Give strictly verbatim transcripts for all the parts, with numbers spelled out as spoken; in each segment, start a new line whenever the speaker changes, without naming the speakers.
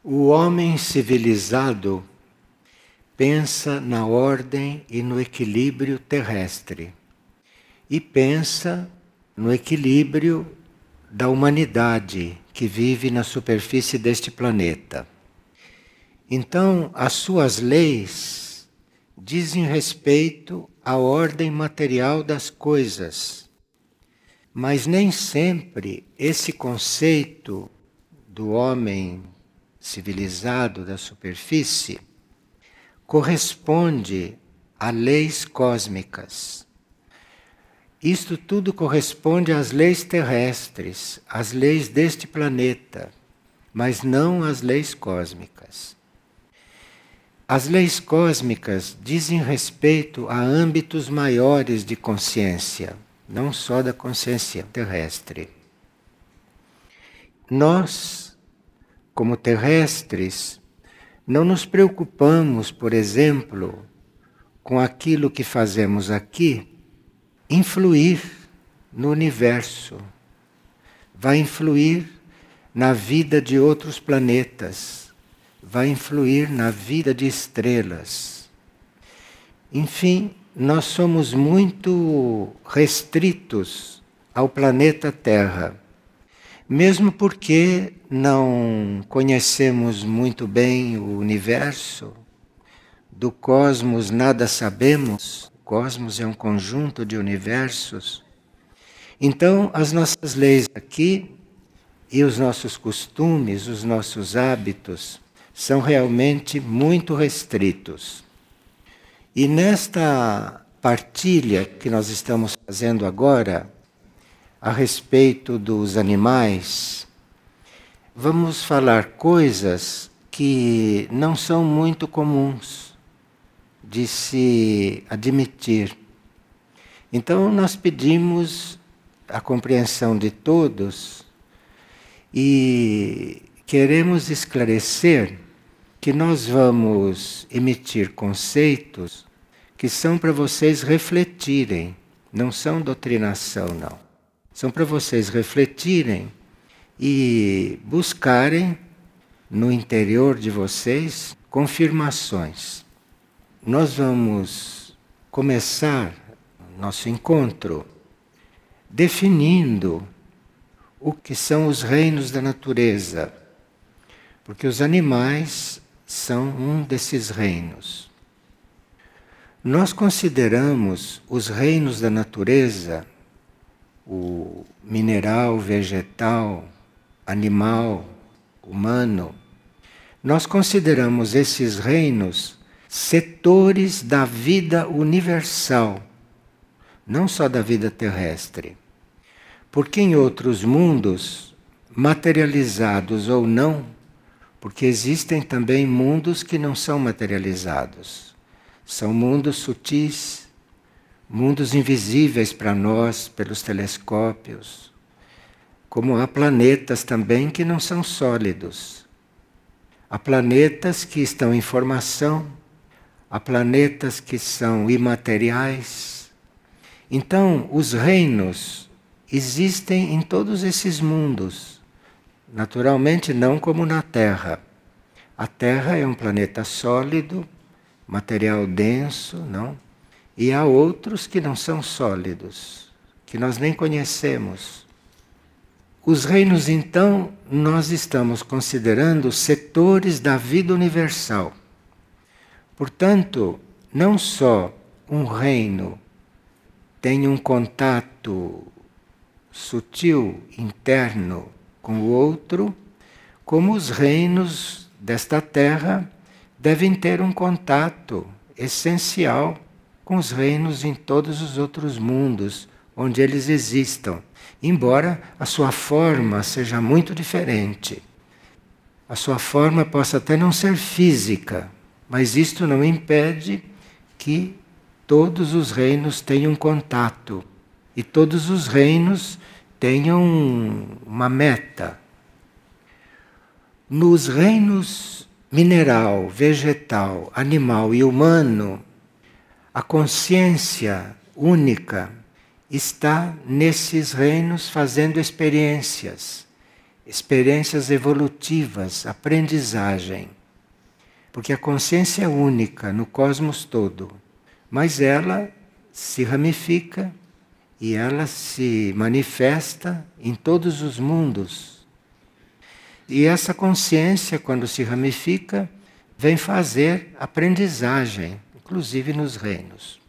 O homem civilizado pensa na ordem e no equilíbrio terrestre e pensa no equilíbrio da humanidade que vive na superfície deste planeta. Então, as suas leis dizem respeito à ordem material das coisas, mas nem sempre esse conceito do homem civilizado da superfície corresponde a leis cósmicas. Isto tudo corresponde às leis terrestres, às leis deste planeta, mas não às leis cósmicas. As leis cósmicas dizem respeito a âmbitos maiores de consciência, não só da consciência terrestre. Nós, como terrestres, não nos preocupamos, por exemplo, com aquilo que fazemos aqui, influir no universo, vai influir na vida de outros planetas, vai influir na vida de estrelas. Enfim, nós somos muito restritos ao planeta Terra, mesmo porque não conhecemos muito bem o universo, do cosmos nada sabemos. O cosmos é um conjunto de universos. Então, as nossas leis aqui e os nossos costumes, os nossos hábitos, são realmente muito restritos. E nesta partilha que nós estamos fazendo agora, a respeito dos animais, vamos falar coisas que não são muito comuns de se admitir. Então nós pedimos a compreensão de todos e queremos esclarecer que nós vamos emitir conceitos que são para vocês refletirem, não são doutrinação, não. São para vocês refletirem e buscarem no interior de vocês confirmações. Nós vamos começar nosso encontro definindo o que são os reinos da natureza, porque os animais são um desses reinos. Nós consideramos os reinos da natureza, o mineral, vegetal, animal, humano, nós consideramos esses reinos setores da vida universal, não só da vida terrestre. Porque em outros mundos, materializados ou não, porque existem também mundos que não são materializados, são mundos sutis, mundos invisíveis para nós pelos telescópios, como há planetas também que não são sólidos. Há planetas que estão em formação, há planetas que são imateriais. Então, os reinos existem em todos esses mundos, naturalmente não como na Terra. A Terra é um planeta sólido, material denso, não? E há outros que não são sólidos, que nós nem conhecemos. Os reinos, então, nós estamos considerando setores da vida universal. Portanto, não só um reino tem um contato sutil, interno com o outro, como os reinos desta terra devem ter um contato essencial com os reinos em todos os outros mundos onde eles existam, embora a sua forma seja muito diferente. A sua forma possa até não ser física, mas isto não impede que todos os reinos tenham contato e todos os reinos tenham uma meta. Nos reinos mineral, vegetal, animal e humano, a consciência única está nesses reinos fazendo experiências. experiências evolutivas, aprendizagem. Porque a consciência é única no cosmos todo, mas ela se ramifica e ela se manifesta em todos os mundos. E essa consciência, quando se ramifica, vem fazer aprendizagem, inclusive nos reinos.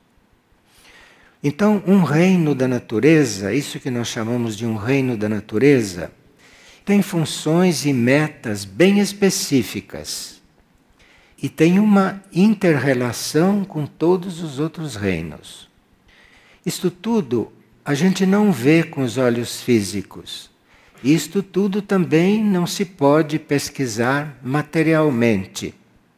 Então, um reino da natureza, isso que nós chamamos de um reino da natureza, tem funções e metas bem específicas. E tem uma inter-relação com todos os outros reinos. Isto tudo a gente não vê com os olhos físicos. Isto tudo também não se pode pesquisar materialmente.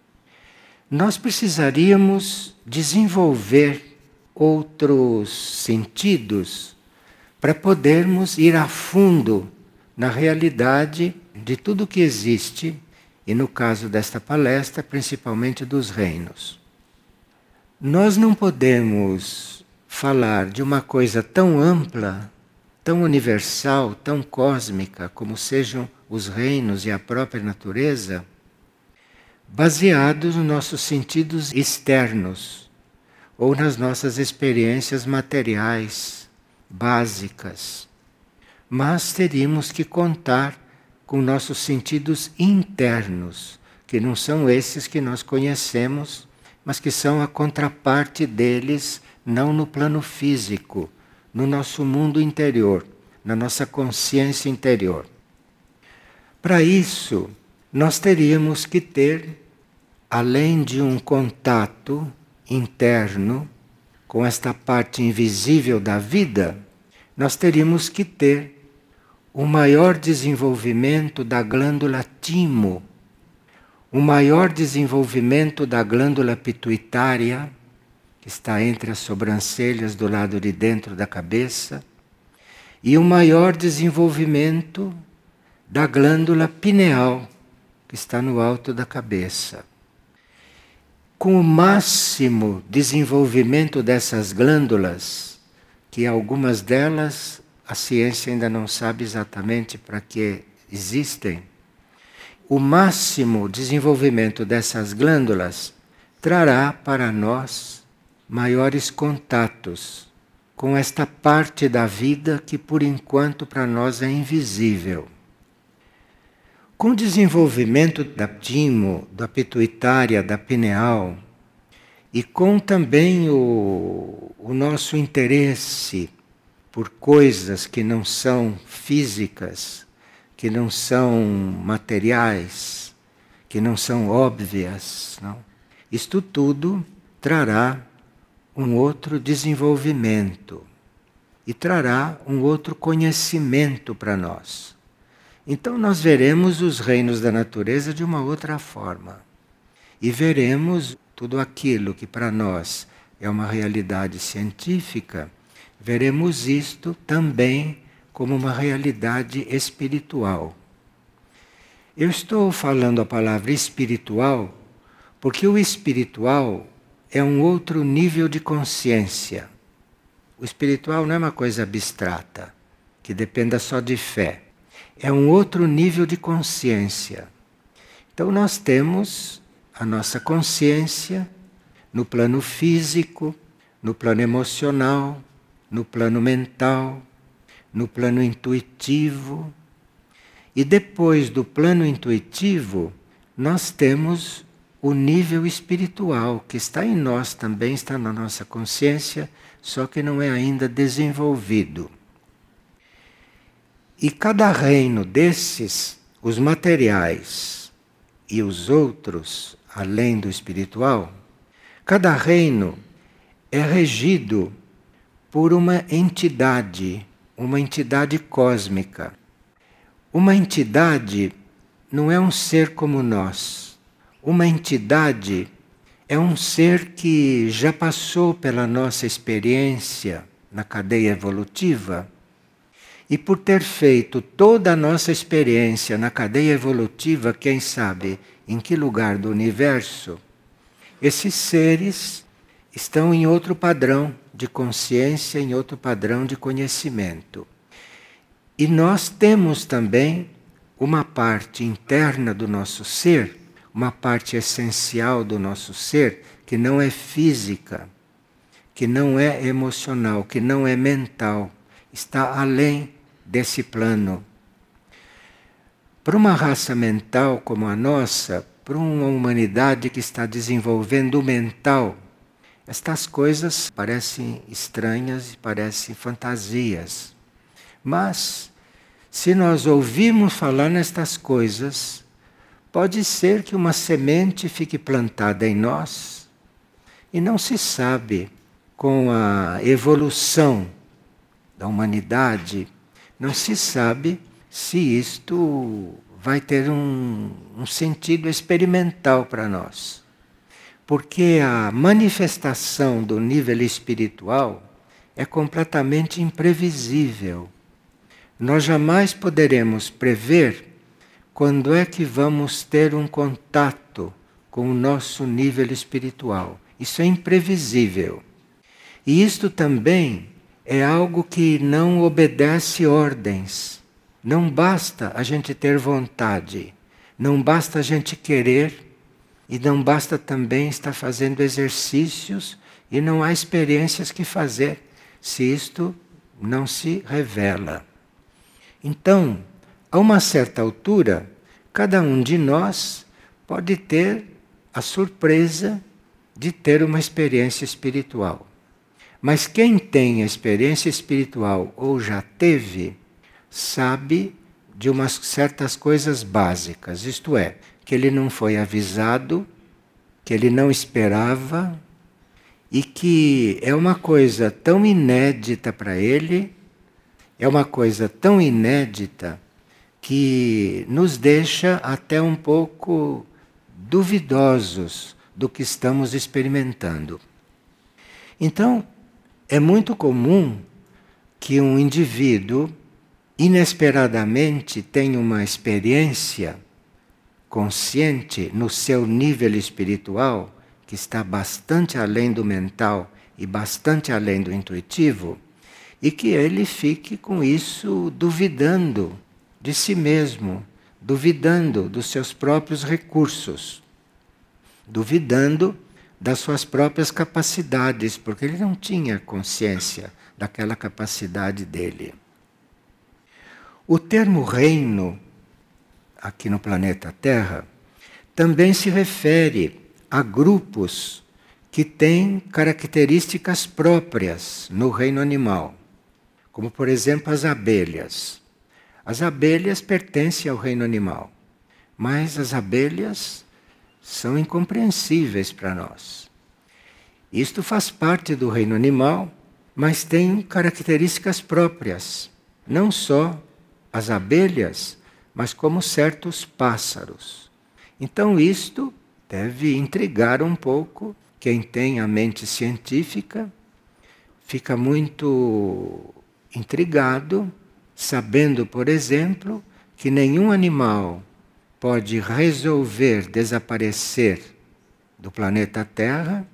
Nós precisaríamos desenvolver outros sentidos para podermos ir a fundo na realidade de tudo que existe, e no caso desta palestra, principalmente dos reinos. Nós não podemos falar de uma coisa tão ampla, tão universal, tão cósmica, como sejam os reinos e a própria natureza, baseados nos nossos sentidos externos, ou nas nossas experiências materiais, básicas. Mas teríamos que contar com nossos sentidos internos, que não são esses que nós conhecemos, mas que são a contraparte deles, não no plano físico, no nosso mundo interior, na nossa consciência interior. Para isso, nós teríamos que ter, além de um contato interno com esta parte invisível da vida, nós teríamos que ter o maior desenvolvimento da glândula timo, o maior desenvolvimento da glândula pituitária, que está entre as sobrancelhas do lado de dentro da cabeça, e o maior desenvolvimento da glândula pineal, que está no alto da cabeça. Com o máximo desenvolvimento dessas glândulas, que algumas delas a ciência ainda não sabe exatamente para que existem, o máximo desenvolvimento dessas glândulas trará para nós maiores contatos com esta parte da vida que por enquanto para nós é invisível. Com o desenvolvimento da timo, da pituitária, da pineal, e com também o, o nosso interesse por coisas que não são físicas, que não são materiais, que não são óbvias, não? Isto tudo trará um outro desenvolvimento e trará um outro conhecimento para nós. Então nós veremos os reinos da natureza de uma outra forma. E veremos tudo aquilo que para nós é uma realidade científica, veremos isto também como uma realidade espiritual. Eu estou falando a palavra espiritual porque o espiritual é um outro nível de consciência. O espiritual não é uma coisa abstrata, que dependa só de fé. É um outro nível de consciência. Então nós temos a nossa consciência no plano físico, no plano emocional, no plano mental, no plano intuitivo. E depois do plano intuitivo, nós temos o nível espiritual, que está em nós também, está na nossa consciência, só que não é ainda desenvolvido. E cada reino desses, os materiais e os outros, além do espiritual, cada reino é regido por uma entidade, uma entidade cósmica. Uma entidade não é um ser como nós. Uma entidade é um ser que já passou pela nossa experiência na cadeia evolutiva e por ter feito toda a nossa experiência na cadeia evolutiva, quem sabe em que lugar do universo, esses seres estão em outro padrão de consciência, em outro padrão de conhecimento. E nós temos também uma parte interna do nosso ser, uma parte essencial do nosso ser, que não é física, que não é emocional, que não é mental, está além desse plano. Para uma raça mental como a nossa, para uma humanidade que está desenvolvendo o mental, estas coisas parecem estranhas e parecem fantasias. Mas, se nós ouvirmos falar nestas coisas, pode ser que uma semente fique plantada em nós e não se sabe, com a evolução da humanidade, não se sabe se isto vai ter um, um sentido experimental para nós. Porque a manifestação do nível espiritual é completamente imprevisível. Nós jamais poderemos prever quando é que vamos ter um contato com o nosso nível espiritual. Isso é imprevisível. E isto também é algo que não obedece ordens. Não basta a gente ter vontade, não basta a gente querer, e não basta também estar fazendo exercícios e não há experiências que fazer, se isto não se revela. Então, a uma certa altura, cada um de nós pode ter a surpresa de ter uma experiência espiritual. Mas quem tem a experiência espiritual ou já teve, sabe de umas certas coisas básicas, isto é, que ele não foi avisado, que ele não esperava e que é uma coisa tão inédita para ele, é uma coisa tão inédita que nos deixa até um pouco duvidosos do que estamos experimentando. Então, é muito comum que um indivíduo inesperadamente tenha uma experiência consciente no seu nível espiritual, que está bastante além do mental e bastante além do intuitivo, e que ele fique com isso duvidando de si mesmo, duvidando dos seus próprios recursos, duvidando das suas próprias capacidades, porque ele não tinha consciência daquela capacidade dele. O termo reino, aqui no planeta Terra, também se refere a grupos que têm características próprias no reino animal, como por exemplo as abelhas. As abelhas pertencem ao reino animal, mas as abelhas são incompreensíveis para nós. Isto faz parte do reino animal, mas tem características próprias, não só as abelhas, mas como certos pássaros. Então isto deve intrigar um pouco quem tem a mente científica, fica muito intrigado, sabendo, por exemplo, que nenhum animal pode resolver desaparecer do planeta Terra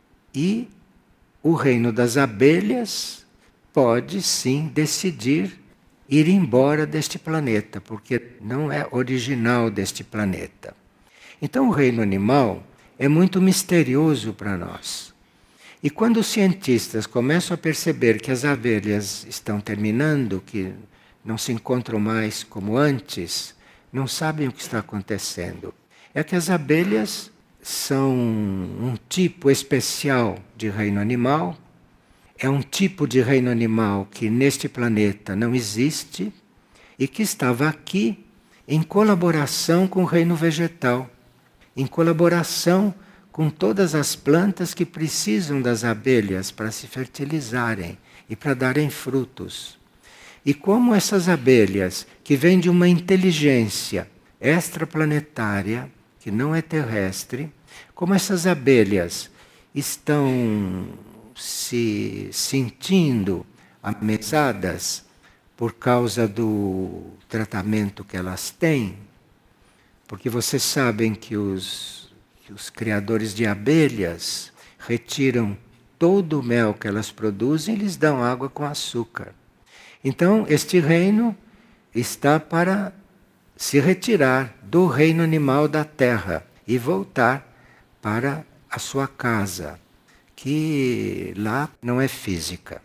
e o reino das abelhas pode sim decidir ir embora deste planeta, porque não é original deste planeta. Então o reino animal é muito misterioso para nós. E quando os cientistas começam a perceber que as abelhas estão terminando, que não se encontram mais como antes, não sabem o que está acontecendo. É que as abelhas são um tipo especial de reino animal. É um tipo de reino animal que neste planeta não existe e que estava aqui em colaboração com o reino vegetal, em colaboração com todas as plantas que precisam das abelhas para se fertilizarem e para darem frutos. E como essas abelhas, que vêm de uma inteligência extraplanetária, que não é terrestre, como essas abelhas estão se sentindo ameaçadas por causa do tratamento que elas têm, porque vocês sabem que os, que os criadores de abelhas retiram todo o mel que elas produzem e lhes dão água com açúcar. Então, este reino está para se retirar do reino animal da Terra e voltar para a sua casa, que lá não é física.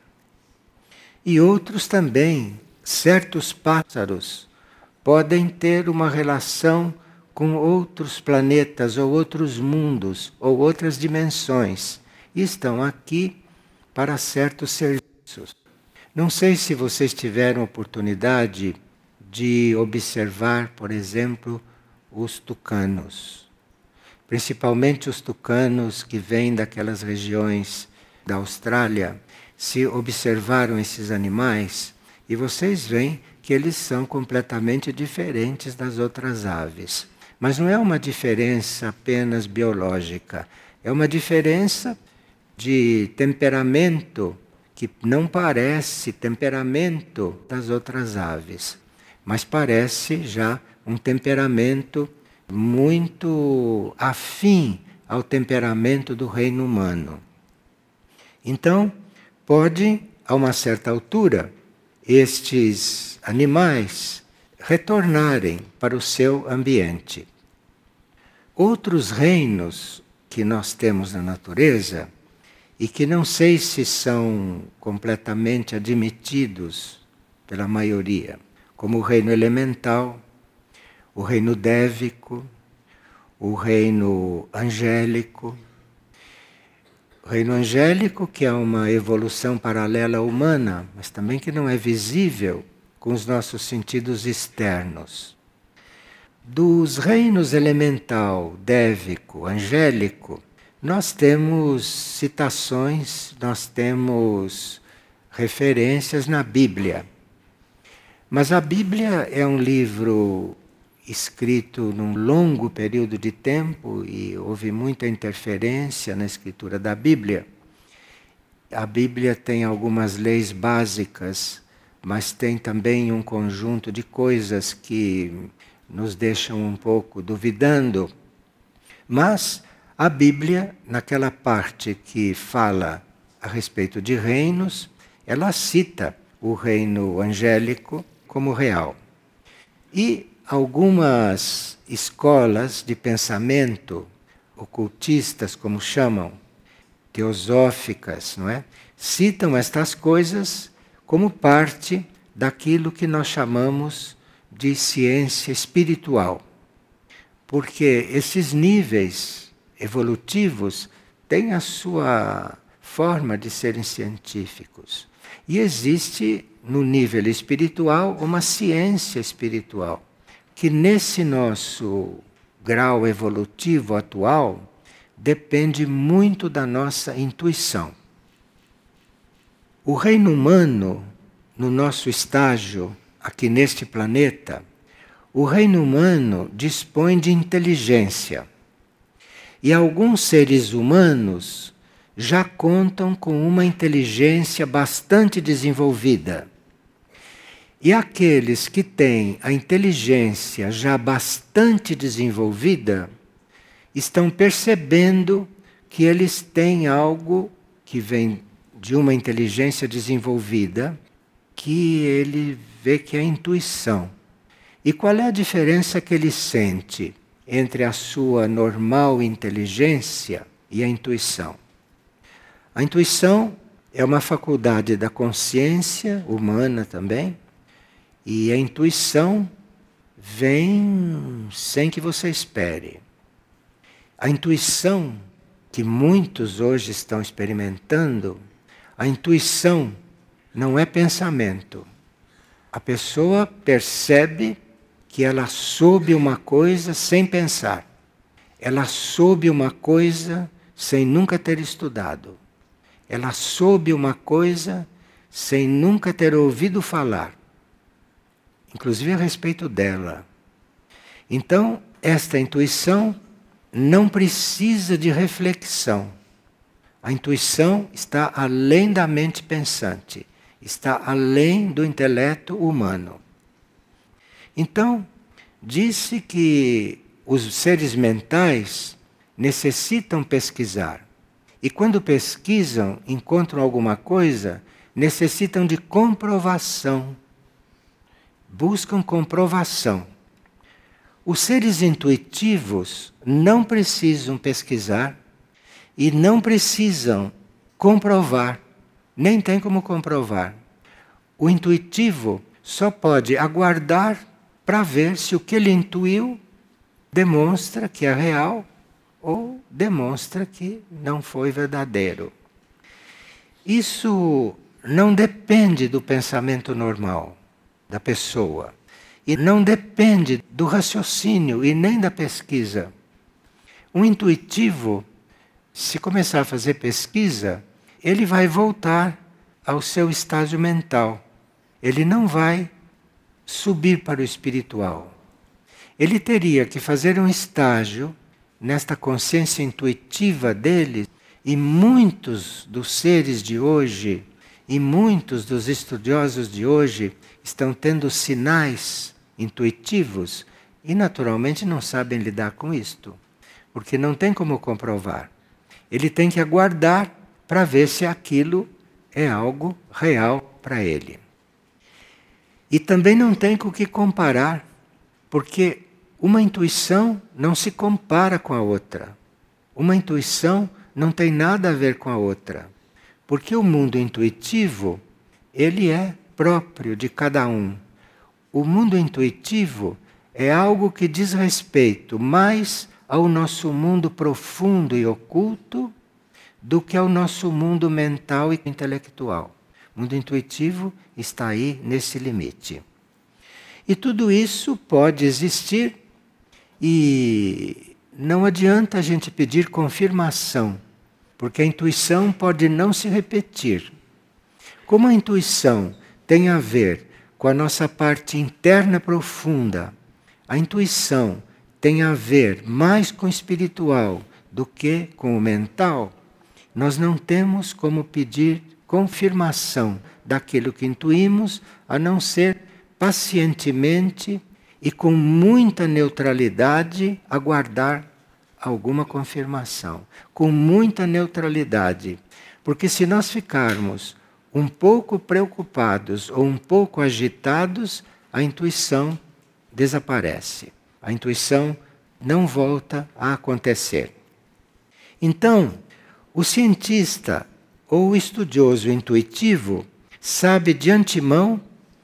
E outros também, certos pássaros, podem ter uma relação com outros planetas ou outros mundos ou outras dimensões e estão aqui para certos serviços. Não sei se vocês tiveram oportunidade de observar, por exemplo, os tucanos. Principalmente os tucanos que vêm daquelas regiões da Austrália. Se observaram esses animais, e vocês veem que eles são completamente diferentes das outras aves. Mas não é uma diferença apenas biológica, é uma diferença de temperamento que não parece temperamento das outras aves, mas parece já um temperamento muito afim ao temperamento do reino humano. Então, pode, a uma certa altura, estes animais retornarem para o seu ambiente. Outros reinos que nós temos na natureza, e que não sei se são completamente admitidos pela maioria, como o reino elemental, o reino dévico, o reino angélico. O reino angélico, que é uma evolução paralela à humana, mas também que não é visível com os nossos sentidos externos. Dos reinos elemental, dévico, angélico, nós temos citações, nós temos referências na Bíblia. Mas a Bíblia é um livro escrito num longo período de tempo e houve muita interferência na escritura da Bíblia. A Bíblia tem algumas leis básicas, mas tem também um conjunto de coisas que nos deixam um pouco duvidando. Mas a Bíblia, naquela parte que fala a respeito de reinos, ela cita o reino angélico como real. E algumas escolas de pensamento, ocultistas, como chamam, teosóficas, não é? Citam estas coisas como parte daquilo que nós chamamos de ciência espiritual. Porque esses níveis evolutivos têm a sua forma de serem científicos. E existe, no nível espiritual, uma ciência espiritual, que nesse nosso grau evolutivo atual depende muito da nossa intuição. O reino humano, no nosso estágio, aqui neste planeta, o reino humano dispõe de inteligência. E alguns seres humanos já contam com uma inteligência bastante desenvolvida. E aqueles que têm a inteligência já bastante desenvolvida estão percebendo que eles têm algo que vem de uma inteligência desenvolvida, que ele vê que é a intuição. E qual é a diferença que ele sente entre a sua normal inteligência e a intuição? A intuição é uma faculdade da consciência humana também, e a intuição vem sem que você espere. A intuição que muitos hoje estão experimentando, a intuição não é pensamento. A pessoa percebe que ela soube uma coisa sem pensar. Ela soube uma coisa sem nunca ter estudado. Ela soube uma coisa sem nunca ter ouvido falar, inclusive a respeito dela. Então, esta intuição não precisa de reflexão. A intuição está além da mente pensante, está além do intelecto humano. Então, disse que os seres mentais necessitam pesquisar. E quando pesquisam, encontram alguma coisa, necessitam de comprovação. Buscam comprovação. Os seres intuitivos não precisam pesquisar e não precisam comprovar, nem tem como comprovar. O intuitivo só pode aguardar para ver se o que ele intuiu demonstra que é real ou demonstra que não foi verdadeiro. Isso não depende do pensamento normal da pessoa e não depende do raciocínio e nem da pesquisa. Um intuitivo, se começar a fazer pesquisa, ele vai voltar ao seu estágio mental. Ele não vai subir para o espiritual. Ele teria que fazer um estágio nesta consciência intuitiva dele, e muitos dos seres de hoje, e muitos dos estudiosos de hoje estão tendo sinais intuitivos e naturalmente não sabem lidar com isto, porque não tem como comprovar. Ele tem que aguardar para ver se aquilo é algo real para ele. E também não tem com o que comparar, porque uma intuição não se compara com a outra. Uma intuição não tem nada a ver com a outra. Porque o mundo intuitivo, ele é próprio de cada um. O mundo intuitivo é algo que diz respeito mais ao nosso mundo profundo e oculto do que ao nosso mundo mental e intelectual. O mundo intuitivo está aí nesse limite. E tudo isso pode existir e não adianta a gente pedir confirmação, porque a intuição pode não se repetir. Como a intuição tem a ver com a nossa parte interna profunda, a intuição tem a ver mais com o espiritual do que com o mental, nós não temos como pedir confirmação daquilo que intuímos, a não ser pacientemente e com muita neutralidade aguardar alguma confirmação. Com muita neutralidade. Porque se nós ficarmos um pouco preocupados ou um pouco agitados, a intuição desaparece. A intuição não volta a acontecer. Então, o cientista ou o estudioso intuitivo sabe de antemão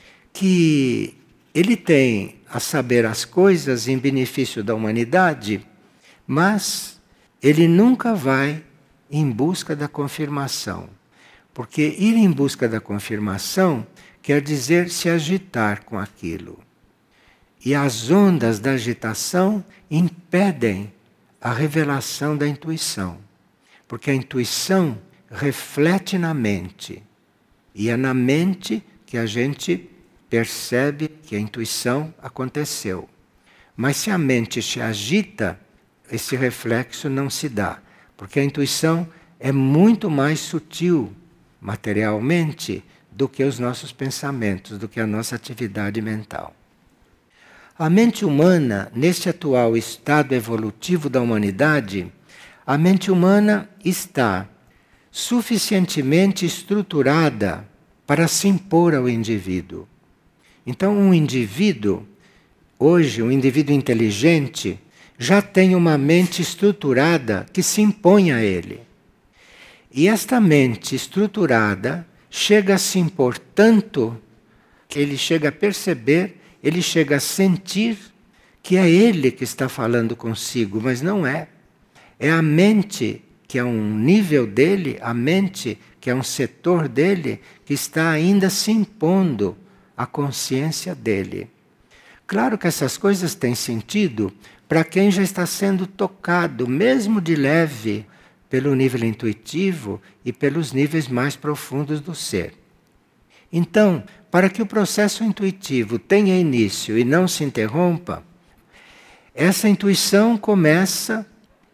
que ele tem a saber as coisas em benefício da humanidade, mas ele nunca vai em busca da confirmação. Porque ir em busca da confirmação quer dizer se agitar com aquilo. E as ondas da agitação impedem a revelação da intuição. Porque a intuição reflete na mente. E é na mente que a gente percebe que a intuição aconteceu. Mas se a mente se agita, esse reflexo não se dá. Porque a intuição é muito mais sutil materialmente do que os nossos pensamentos, do que a nossa atividade mental. A mente humana, neste atual estado evolutivo da humanidade, a mente humana está suficientemente estruturada para se impor ao indivíduo. Então, um indivíduo, hoje, um indivíduo inteligente, já tem uma mente estruturada que se impõe a ele. E esta mente estruturada chega a se impor tanto que ele chega a perceber, ele chega a sentir que é ele que está falando consigo, mas não é. É a mente, que é um nível dele, a mente, que é um setor dele, que está ainda se impondo à consciência dele. Claro que essas coisas têm sentido para quem já está sendo tocado, mesmo de leve, pelo nível intuitivo e pelos níveis mais profundos do ser. Então, para que o processo intuitivo tenha início e não se interrompa, essa intuição começa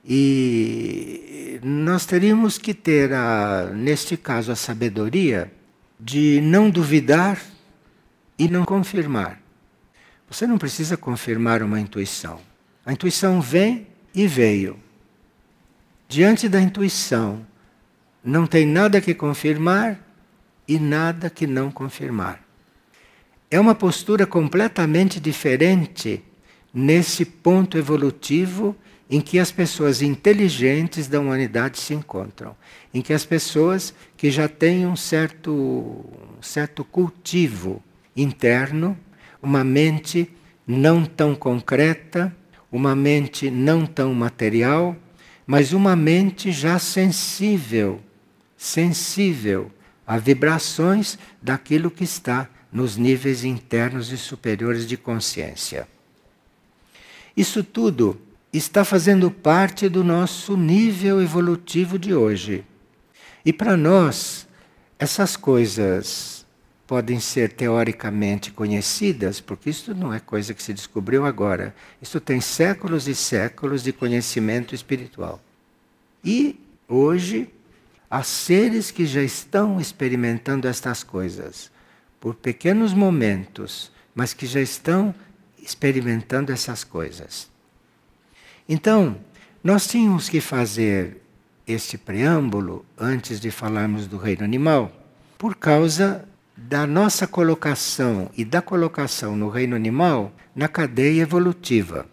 e nós teríamos que ter, a, neste caso, a sabedoria de não duvidar e não confirmar. Você não precisa confirmar uma intuição. A intuição vem e veio. Diante da intuição, não tem nada que confirmar e nada que não confirmar. É uma postura completamente diferente nesse ponto evolutivo em que as pessoas inteligentes da humanidade se encontram, em que as pessoas que já têm um certo, um certo cultivo interno, uma mente não tão concreta, uma mente não tão material, mas uma mente já sensível, sensível a vibrações daquilo que está nos níveis internos e superiores de consciência. Isso tudo está fazendo parte do nosso nível evolutivo de hoje. E para nós, essas coisas podem ser teoricamente conhecidas, porque isso não é coisa que se descobriu agora. Isso tem séculos e séculos de conhecimento espiritual. E hoje, há seres que já estão experimentando estas coisas, por pequenos momentos, mas que já estão experimentando essas coisas. Então, nós tínhamos que fazer este preâmbulo antes de falarmos do reino animal, por causa da nossa colocação e da colocação no reino animal na cadeia evolutiva.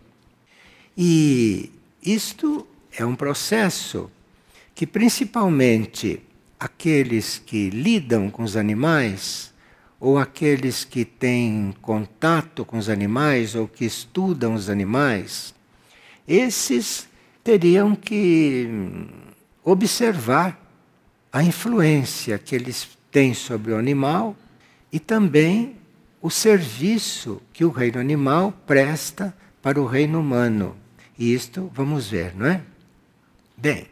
E isto é um processo que principalmente aqueles que lidam com os animais, ou aqueles que têm contato com os animais, ou que estudam os animais, esses teriam que observar a influência que eles têm sobre o animal e também o serviço que o reino animal presta para o reino humano. E isto vamos ver, não é? Bem,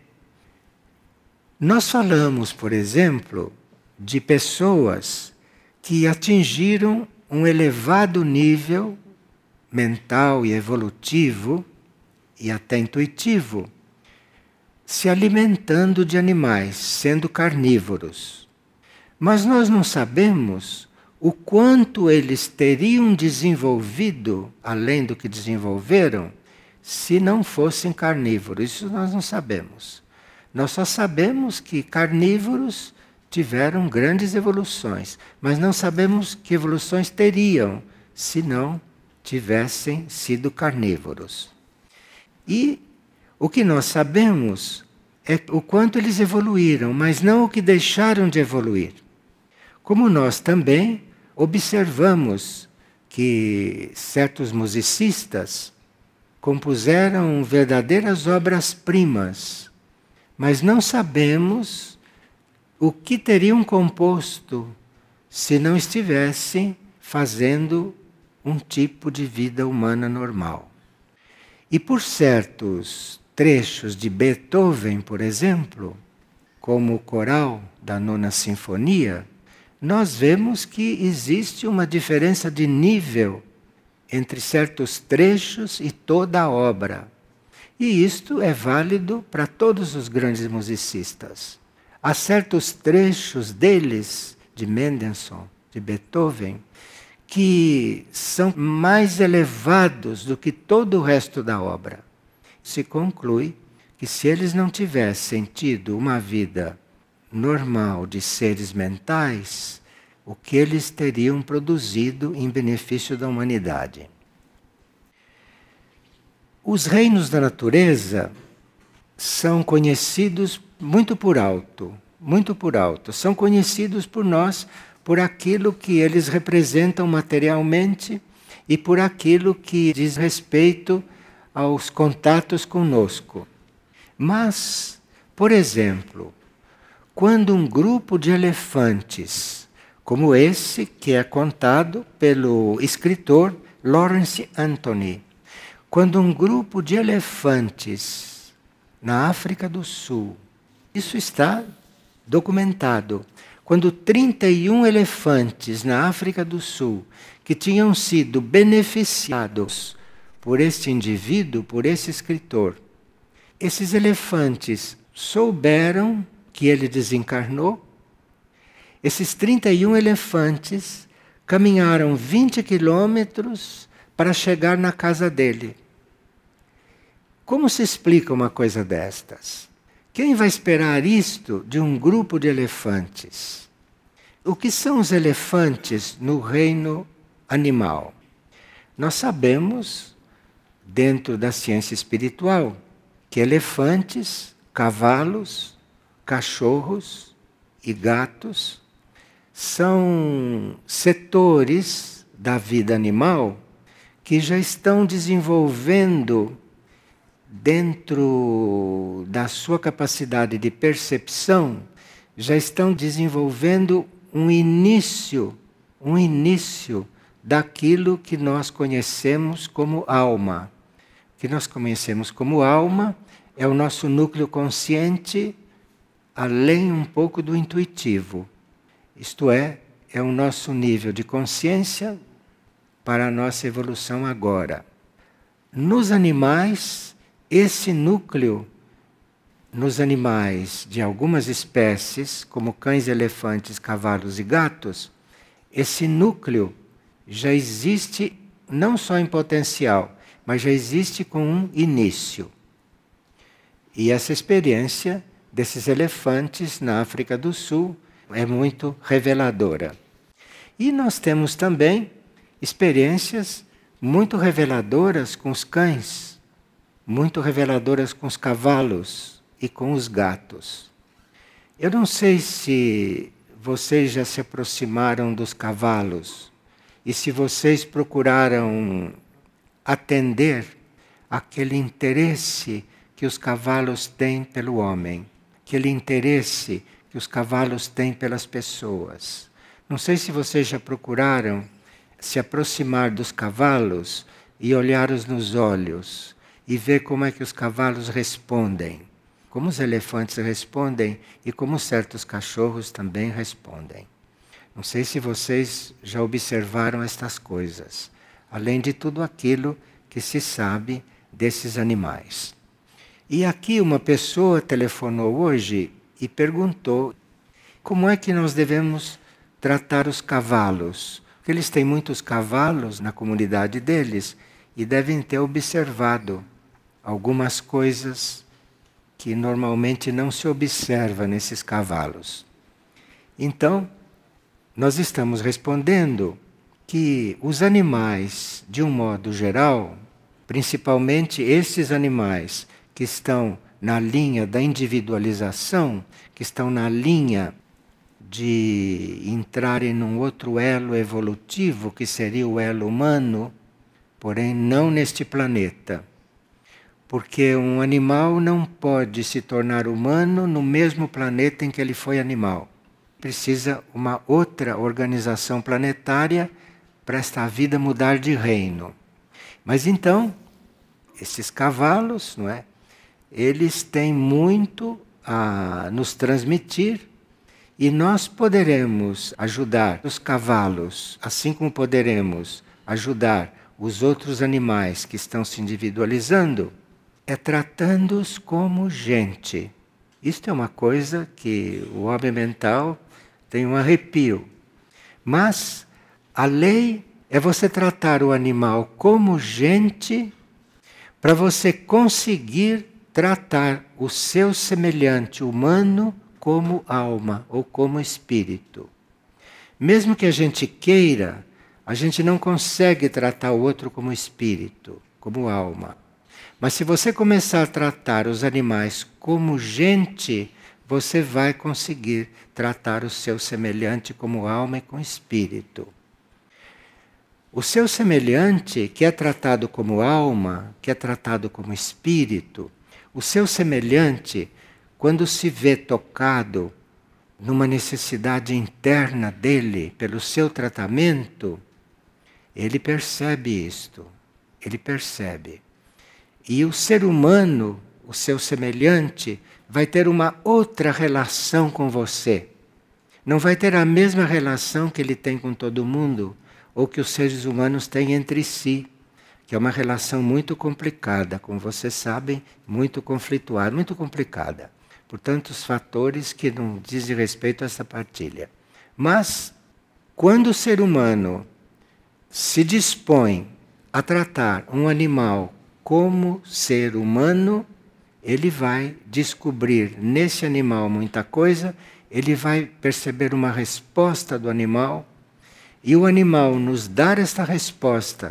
nós falamos, por exemplo, de pessoas que atingiram um elevado nível mental e evolutivo e até intuitivo, se alimentando de animais, sendo carnívoros. Mas nós não sabemos o quanto eles teriam desenvolvido, além do que desenvolveram, se não fossem carnívoros. Isso nós não sabemos. Nós só sabemos que carnívoros tiveram grandes evoluções, mas não sabemos que evoluções teriam se não tivessem sido carnívoros. E o que nós sabemos é o quanto eles evoluíram, mas não o que deixaram de evoluir. Como nós também observamos que certos musicistas compuseram verdadeiras obras-primas, mas não sabemos o que teriam composto se não estivessem fazendo um tipo de vida humana normal. E por certos trechos de Beethoven, por exemplo, como o coral da Nona Sinfonia, nós vemos que existe uma diferença de nível entre certos trechos e toda a obra. E isto é válido para todos os grandes musicistas. Há certos trechos deles, de Mendelssohn, de Beethoven, que são mais elevados do que todo o resto da obra. Se conclui que se eles não tivessem tido uma vida normal de seres mentais, o que eles teriam produzido em benefício da humanidade. Os reinos da natureza são conhecidos muito por alto, muito por alto. São conhecidos por nós por aquilo que eles representam materialmente e por aquilo que diz respeito aos contatos conosco. Mas, por exemplo, quando um grupo de elefantes, como esse que é contado pelo escritor Lawrence Anthony, quando um grupo de elefantes na África do Sul, isso está documentado, quando trinta e um elefantes na África do Sul, que tinham sido beneficiados por este indivíduo, por esse escritor, esses elefantes souberam que ele desencarnou. Esses trinta e um elefantes caminharam vinte quilômetros para chegar na casa dele. Como se explica uma coisa destas? Quem vai esperar isto de um grupo de elefantes? O que são os elefantes no reino animal? Nós sabemos dentro da ciência espiritual que elefantes, cavalos, cachorros e gatos são setores da vida animal que já estão desenvolvendo, dentro da sua capacidade de percepção, já estão desenvolvendo um início, um início daquilo que nós conhecemos como alma. O que nós conhecemos como alma é o nosso núcleo consciente, além um pouco do intuitivo. Isto é, é o nosso nível de consciência para a nossa evolução agora. Nos animais, esse núcleo, nos animais de algumas espécies, como cães, elefantes, cavalos e gatos, esse núcleo já existe não só em potencial, mas já existe com um início. E essa experiência desses elefantes na África do Sul é muito reveladora. E nós temos também experiências muito reveladoras com os cães, muito reveladoras com os cavalos e com os gatos. Eu não sei se vocês já se aproximaram dos cavalos e se vocês procuraram atender aquele interesse que os cavalos têm pelo homem, aquele interesse que os cavalos têm pelas pessoas. Não sei se vocês já procuraram se aproximar dos cavalos e olhar-os nos olhos e ver como é que os cavalos respondem, como os elefantes respondem e como certos cachorros também respondem. Não sei se vocês já observaram estas coisas, além de tudo aquilo que se sabe desses animais. E aqui uma pessoa telefonou hoje e perguntou como é que nós devemos tratar os cavalos. Porque eles têm muitos cavalos na comunidade deles e devem ter observado algumas coisas que normalmente não se observa nesses cavalos. Então, nós estamos respondendo que os animais, de um modo geral, principalmente esses animais que estão na linha da individualização, que estão na linha de entrarem num outro elo evolutivo, que seria o elo humano, porém não neste planeta. Porque um animal não pode se tornar humano no mesmo planeta em que ele foi animal. Precisa uma outra organização planetária para esta vida mudar de reino. Mas então, esses cavalos, não é? Eles têm muito a nos transmitir e nós poderemos ajudar os cavalos, assim como poderemos ajudar os outros animais que estão se individualizando, é tratando-os como gente. Isto é uma coisa que o homem mental tem um arrepio. Mas a lei é você tratar o animal como gente para você conseguir tratar o seu semelhante humano como alma ou como espírito. Mesmo que a gente queira, a gente não consegue tratar o outro como espírito, como alma. Mas se você começar a tratar os animais como gente, você vai conseguir tratar o seu semelhante como alma e com espírito. O seu semelhante, que é tratado como alma, que é tratado como espírito, o seu semelhante, quando se vê tocado numa necessidade interna dele pelo seu tratamento, ele percebe isto, ele percebe. E o ser humano, o seu semelhante, vai ter uma outra relação com você. Não vai ter a mesma relação que ele tem com todo mundo, ou que os seres humanos têm entre si, que é uma relação muito complicada, como vocês sabem, muito conflituada, muito complicada, por tantos fatores que não dizem respeito a essa partilha. Mas, quando o ser humano se dispõe a tratar um animal como ser humano, ele vai descobrir nesse animal muita coisa, ele vai perceber uma resposta do animal, e o animal nos dar esta resposta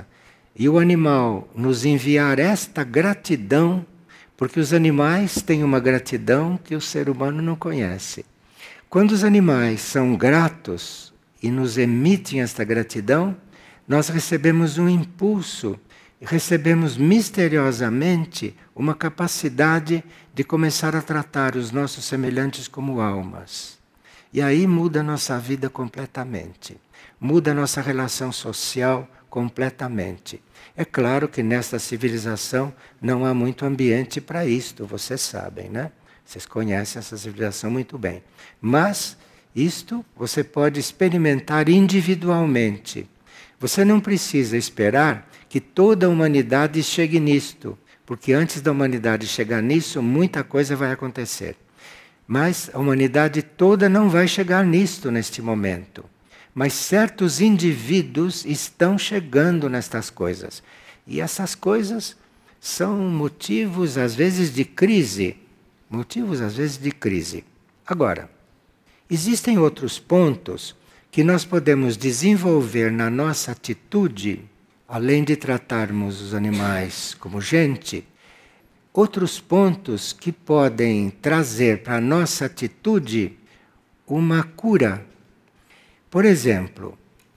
e o animal nos enviar esta gratidão, porque os animais têm uma gratidão que o ser humano não conhece. Quando os animais são gratos e nos emitem esta gratidão, nós recebemos um impulso, recebemos misteriosamente uma capacidade de começar a tratar os nossos semelhantes como almas. E aí muda a nossa vida completamente. Muda a nossa relação social completamente. É claro que nesta civilização não há muito ambiente para isto, vocês sabem, né? Vocês conhecem essa civilização muito bem. Mas isto você pode experimentar individualmente. Você não precisa esperar que toda a humanidade chegue nisto, porque antes da humanidade chegar nisso, muita coisa vai acontecer. Mas a humanidade toda não vai chegar nisto neste momento. Mas certos indivíduos estão chegando nestas coisas. E essas coisas são motivos, às vezes, de crise. Motivos, às vezes, de crise. Agora, existem outros pontos que nós podemos desenvolver na nossa atitude, além de tratarmos os animais como gente, outros pontos que podem trazer para a nossa atitude uma cura. Por exemplo,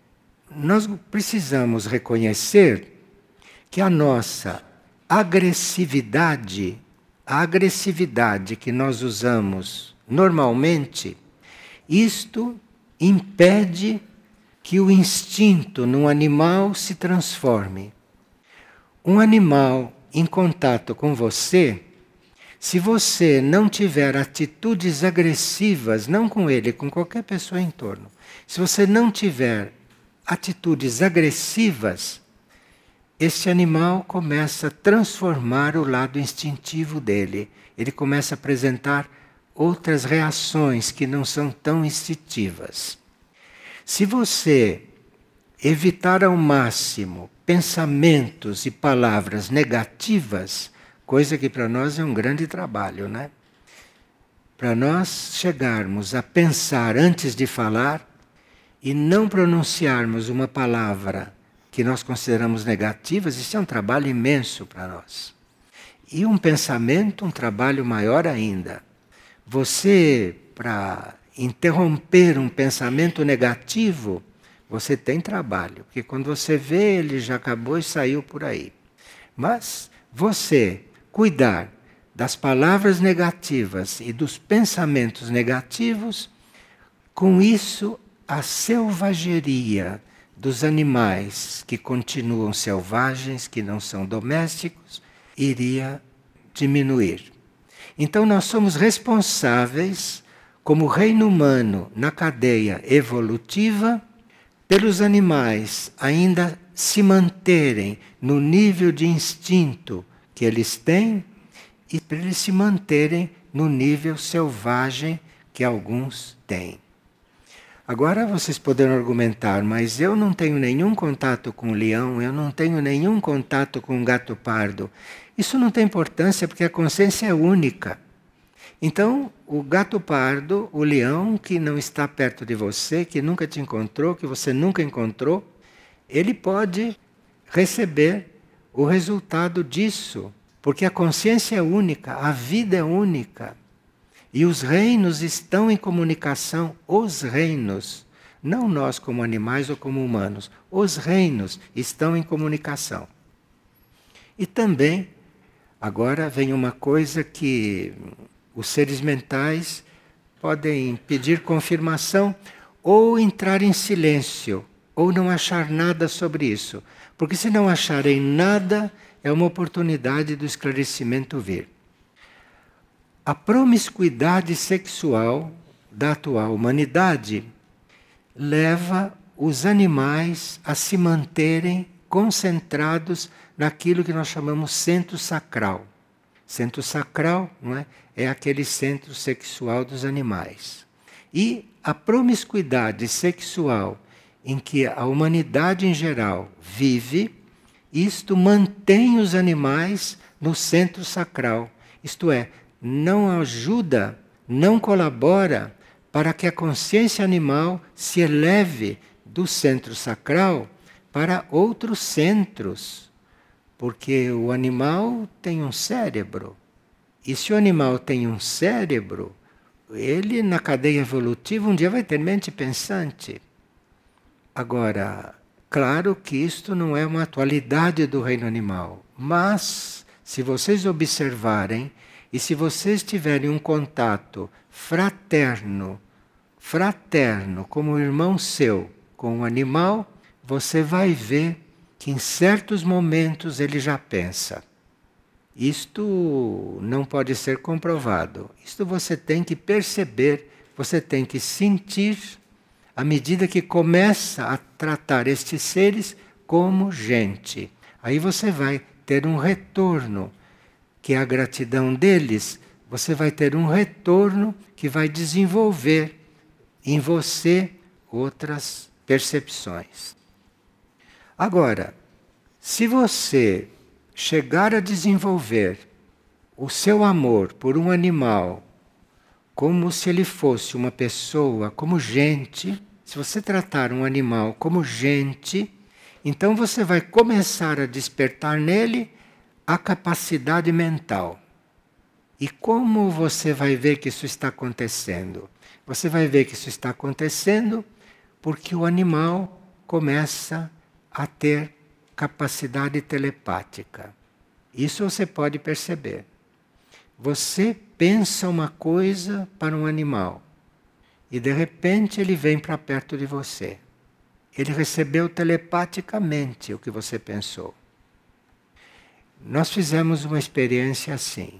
nós precisamos reconhecer que a nossa agressividade, a agressividade que nós usamos normalmente, isto impede que o instinto num animal se transforme. Um animal em contato com você, se você não tiver atitudes agressivas, não com ele, com qualquer pessoa em torno, se você não tiver atitudes agressivas, este animal começa a transformar o lado instintivo dele. Ele começa a apresentar outras reações que não são tão instintivas. Se você evitar ao máximo pensamentos e palavras negativas, coisa que para nós é um grande trabalho, né? Para nós chegarmos a pensar antes de falar e não pronunciarmos uma palavra que nós consideramos negativas, isso é um trabalho imenso para nós. E um pensamento, um trabalho maior ainda. Você, para interromper um pensamento negativo, você tem trabalho, porque quando você vê, ele já acabou e saiu por aí. Mas você cuidar das palavras negativas e dos pensamentos negativos, com isso a selvageria dos animais que continuam selvagens, que não são domésticos, iria diminuir. Então nós somos responsáveis, como reino humano na cadeia evolutiva, pelos animais ainda se manterem no nível de instinto que eles têm e para eles se manterem no nível selvagem que alguns têm. Agora vocês poderão argumentar, mas eu não tenho nenhum contato com o leão, eu não tenho nenhum contato com o gato pardo. Isso não tem importância porque a consciência é única. Então, o gato pardo, o leão que não está perto de você, que nunca te encontrou, que você nunca encontrou, ele pode receber o resultado disso, porque a consciência é única, a vida é única. E os reinos estão em comunicação, os reinos, não nós como animais ou como humanos, os reinos estão em comunicação. E também, agora vem uma coisa que os seres mentais podem pedir confirmação ou entrar em silêncio, ou não achar nada sobre isso. Porque se não acharem nada, é uma oportunidade do esclarecimento vir. A promiscuidade sexual da atual humanidade leva os animais a se manterem concentrados naquilo que nós chamamos centro sacral. Centro sacral, não é? É aquele centro sexual dos animais. E a promiscuidade sexual em que a humanidade em geral vive, isto mantém os animais no centro sacral. Isto é, não ajuda, não colabora para que a consciência animal se eleve do centro sacral para outros centros, porque o animal tem um cérebro. E se o animal tem um cérebro, ele na cadeia evolutiva um dia vai ter mente pensante. Agora, claro que isto não é uma atualidade do reino animal, mas se vocês observarem e se vocês tiverem um contato fraterno, fraterno, como um irmão seu com um animal, você vai ver que em certos momentos ele já pensa. Isto não pode ser comprovado. Isto você tem que perceber, você tem que sentir à medida que começa a tratar estes seres como gente. Aí você vai ter um retorno, que é a gratidão deles, você vai ter um retorno que vai desenvolver em você outras percepções. Agora, se você chegar a desenvolver o seu amor por um animal como se ele fosse uma pessoa, como gente, se você tratar um animal como gente, então você vai começar a despertar nele a capacidade mental. E como você vai ver que isso está acontecendo? Você vai ver que isso está acontecendo porque o animal começa a ter capacidade telepática. Isso você pode perceber. Você pensa uma coisa para um animal e de repente ele vem para perto de você. Ele recebeu telepaticamente o que você pensou. Nós fizemos uma experiência assim.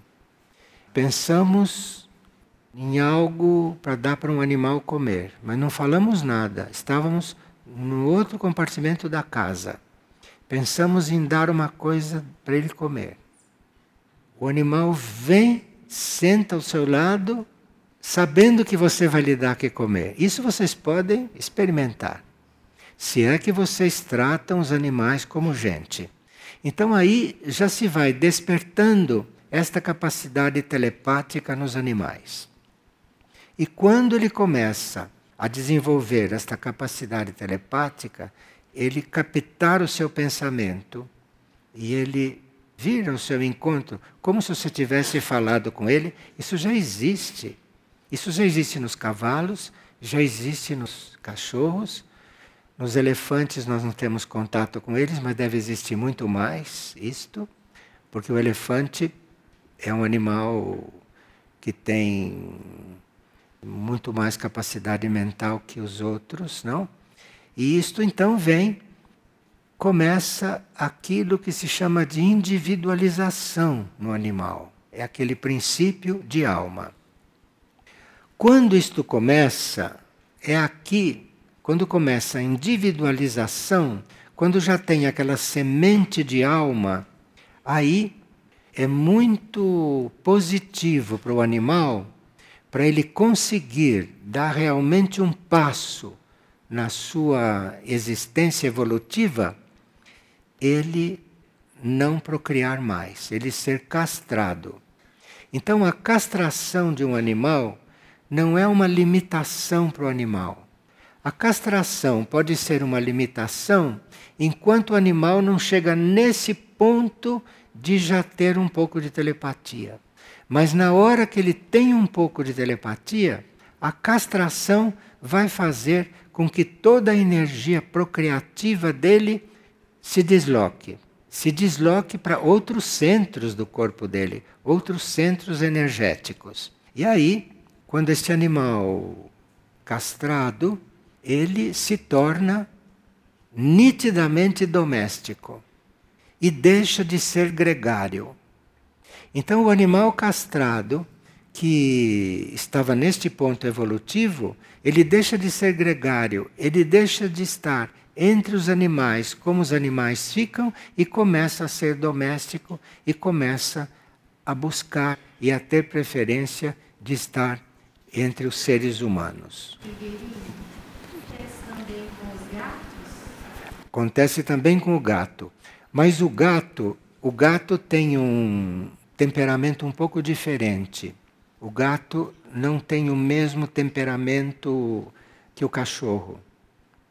Pensamos em algo para dar para um animal comer, mas não falamos nada. Estávamos no outro compartimento da casa. Pensamos em dar uma coisa para ele comer. O animal vem, senta ao seu lado, sabendo que você vai lhe dar o que comer. Isso vocês podem experimentar. Se é que vocês tratam os animais como gente. Então aí já se vai despertando esta capacidade telepática nos animais. E quando ele começa a desenvolver esta capacidade telepática, ele captar o seu pensamento e ele vir ao seu encontro como se você tivesse falado com ele, isso já existe. Isso já existe nos cavalos, já existe nos cachorros, nos elefantes nós não temos contato com eles, mas deve existir muito mais isto, porque o elefante é um animal que tem muito mais capacidade mental que os outros, não? E isto então vem, começa aquilo que se chama de individualização no animal. É aquele princípio de alma. Quando isto começa, é aqui, quando começa a individualização, quando já tem aquela semente de alma, aí é muito positivo para o animal, para ele conseguir dar realmente um passo na sua existência evolutiva, ele não procriar mais, ele ser castrado. Então a castração de um animal não é uma limitação para o animal. A castração pode ser uma limitação enquanto o animal não chega nesse ponto de já ter um pouco de telepatia. Mas na hora que ele tem um pouco de telepatia, a castração vai fazer com que toda a energia procriativa dele se desloque. Se desloque para outros centros do corpo dele, outros centros energéticos. E aí, quando este animal castrado, ele se torna nitidamente doméstico e deixa de ser gregário. Então o animal castrado, que estava neste ponto evolutivo, ele deixa de ser gregário, ele deixa de estar entre os animais como os animais ficam e começa a ser doméstico e começa a buscar e a ter preferência de estar entre os seres humanos.
Acontece também com os gatos?
Acontece também com o gato. Mas o gato, o gato tem um temperamento um pouco diferente. O gato não tem o mesmo temperamento que o cachorro.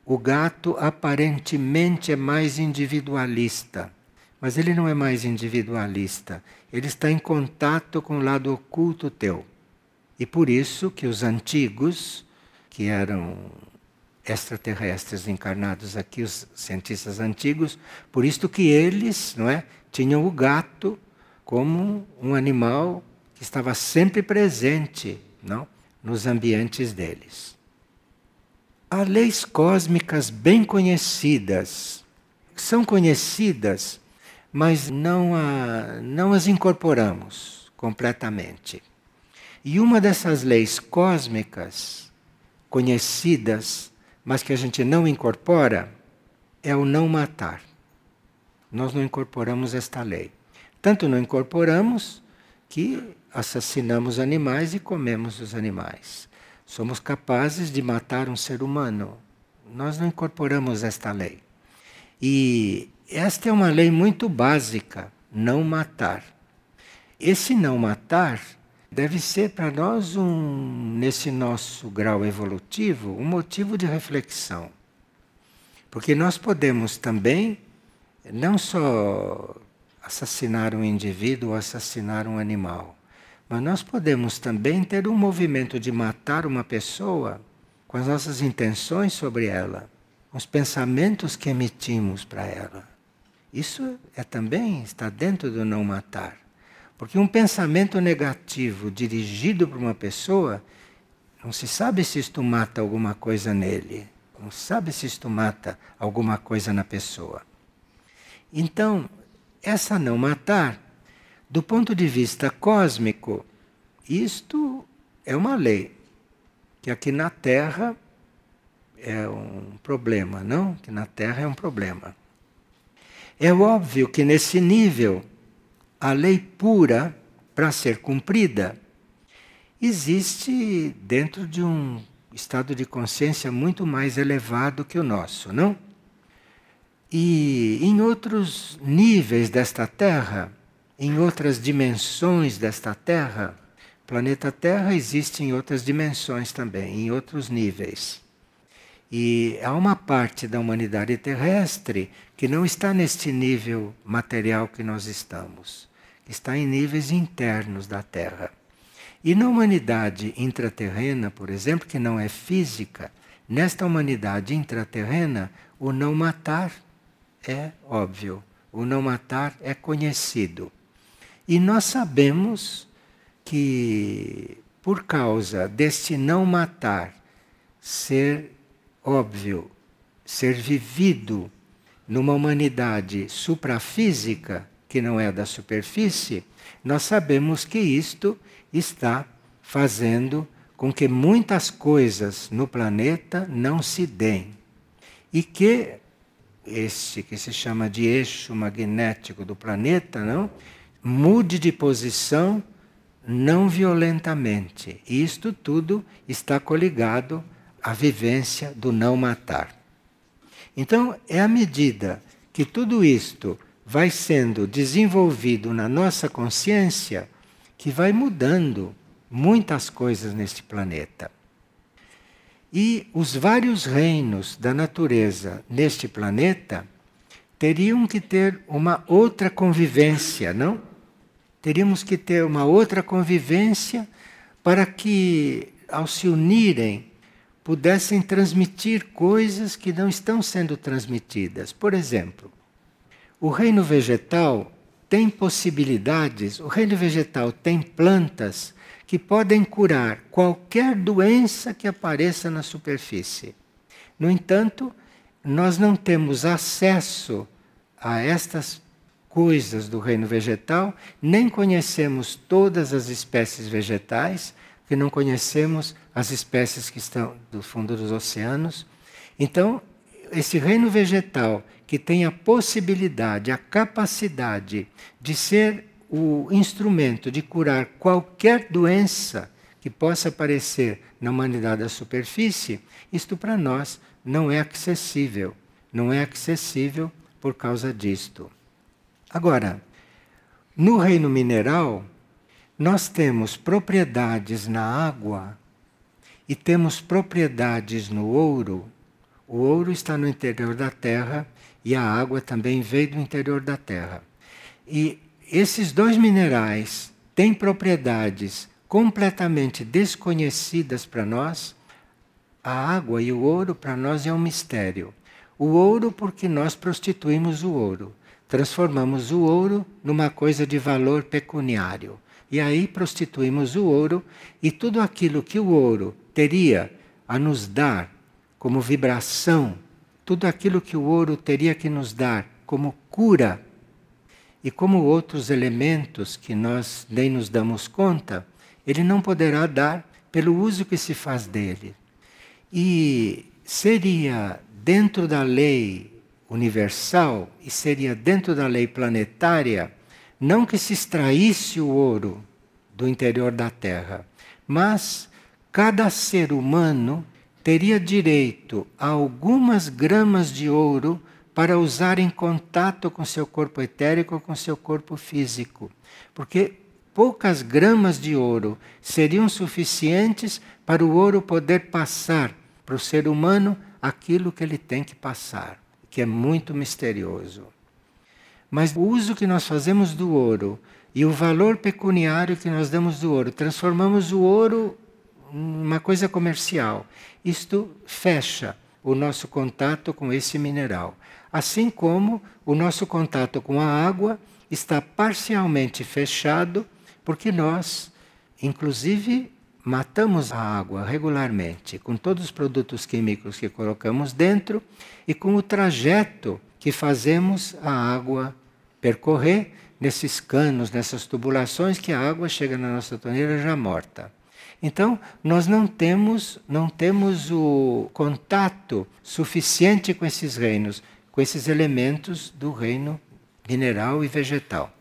o gato aparentemente é mais individualista, mas ele não é mais individualista. Ele está em contato com o lado oculto teu. E por isso que os antigos, que eram extraterrestres encarnados aqui, os cientistas antigos, por isso que eles, não é, tinham o gato como um animal que estava sempre presente, não, nos ambientes deles. Há leis cósmicas bem conhecidas, são conhecidas, mas não, a, não as incorporamos completamente. E uma dessas leis cósmicas conhecidas, mas que a gente não incorpora, é o não matar. Nós não incorporamos esta lei. Tanto não incorporamos que assassinamos animais e comemos os animais. Somos capazes de matar um ser humano. Nós não incorporamos esta lei. E esta é uma lei muito básica, não matar. Esse não matar deve ser para nós, um, nesse nosso grau evolutivo, um motivo de reflexão. Porque nós podemos também não só assassinar um indivíduo ou assassinar um animal, mas nós podemos também ter um movimento de matar uma pessoa com as nossas intenções sobre ela, com os pensamentos que emitimos para ela. Isso é também está dentro do não matar. Porque um pensamento negativo dirigido para uma pessoa, não se sabe se isto mata alguma coisa nele, não se sabe se isto mata alguma coisa na pessoa. Então, essa não matar, do ponto de vista cósmico, isto é uma lei, que aqui na Terra é um problema, não? Que na Terra é um problema. É óbvio que nesse nível, a lei pura, para ser cumprida, existe dentro de um estado de consciência muito mais elevado que o nosso, não? E em outros níveis desta Terra, em outras dimensões desta Terra, o planeta Terra existe em outras dimensões também, em outros níveis. E há uma parte da humanidade terrestre que não está neste nível material que nós estamos, que está em níveis internos da Terra. E na humanidade intraterrena, por exemplo, que não é física, nesta humanidade intraterrena, o não matar é óbvio, o não matar é conhecido. E nós sabemos que, por causa deste não matar ser óbvio, ser vivido numa humanidade suprafísica, que não é da superfície, nós sabemos que isto está fazendo com que muitas coisas no planeta não se deem. E que este que se chama de eixo magnético do planeta, não, mude de posição não violentamente. E isto tudo está coligado à vivência do não matar. Então, é à medida que tudo isto vai sendo desenvolvido na nossa consciência que vai mudando muitas coisas neste planeta. E os vários reinos da natureza neste planeta teriam que ter uma outra convivência, não? Teríamos que ter uma outra convivência para que, ao se unirem, pudessem transmitir coisas que não estão sendo transmitidas. Por exemplo, o reino vegetal tem possibilidades, o reino vegetal tem plantas que podem curar qualquer doença que apareça na superfície. No entanto, nós não temos acesso a estas coisas do reino vegetal, nem conhecemos todas as espécies vegetais, que não conhecemos as espécies que estão do fundo dos oceanos. Então, esse reino vegetal que tem a possibilidade, a capacidade de ser o instrumento de curar qualquer doença que possa aparecer na humanidade da superfície, isto para nós não é acessível. Não é acessível por causa disto. Agora, no reino mineral, nós temos propriedades na água e temos propriedades no ouro. O ouro está no interior da Terra e a água também veio do interior da Terra. E esses dois minerais têm propriedades completamente desconhecidas para nós. A água e o ouro para nós é um mistério. O ouro porque nós prostituímos o ouro. Transformamos o ouro numa coisa de valor pecuniário. E aí prostituímos o ouro e tudo aquilo que o ouro teria a nos dar como vibração, tudo aquilo que o ouro teria que nos dar como cura, e como outros elementos que nós nem nos damos conta, ele não poderá dar pelo uso que se faz dele. E seria dentro da lei universal e seria dentro da lei planetária, não que se extraísse o ouro do interior da Terra, mas cada ser humano teria direito a algumas gramas de ouro para usar em contato com seu corpo etérico, com seu corpo físico. Porque poucas gramas de ouro seriam suficientes para o ouro poder passar para o ser humano aquilo que ele tem que passar, que é muito misterioso. Mas o uso que nós fazemos do ouro e o valor pecuniário que nós damos do ouro, transformamos o ouro numa coisa comercial. Isto fecha o nosso contato com esse mineral. Assim como o nosso contato com a água está parcialmente fechado, porque nós, inclusive, matamos a água regularmente, com todos os produtos químicos que colocamos dentro e com o trajeto que fazemos a água percorrer nesses canos, nessas tubulações, que a água chega na nossa torneira já morta. Então, nós não temos, não temos o contato suficiente com esses reinos, com esses elementos do reino mineral e vegetal.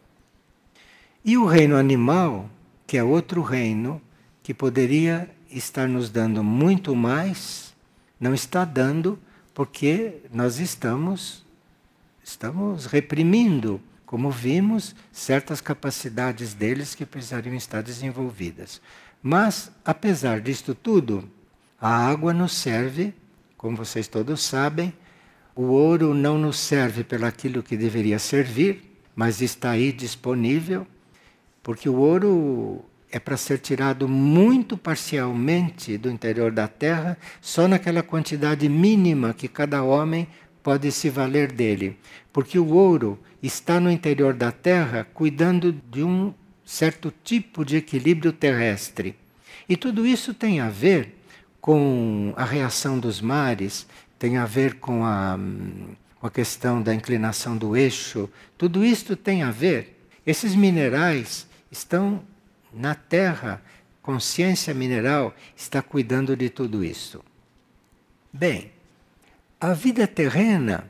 E o reino animal, que é outro reino, que poderia estar nos dando muito mais, não está dando porque nós estamos, estamos reprimindo, como vimos, certas capacidades deles que precisariam estar desenvolvidas. Mas, apesar disto tudo, a água nos serve, como vocês todos sabem, o ouro não nos serve pelo aquilo que deveria servir, mas está aí disponível, porque o ouro é para ser tirado muito parcialmente do interior da Terra, só naquela quantidade mínima que cada homem pode se valer dele. Porque o ouro está no interior da Terra cuidando de um certo tipo de equilíbrio terrestre. E tudo isso tem a ver com a reação dos mares, tem a ver com a, com a questão da inclinação do eixo, tudo isso tem a ver. Esses minerais estão na Terra, consciência mineral está cuidando de tudo isso. Bem, a vida terrena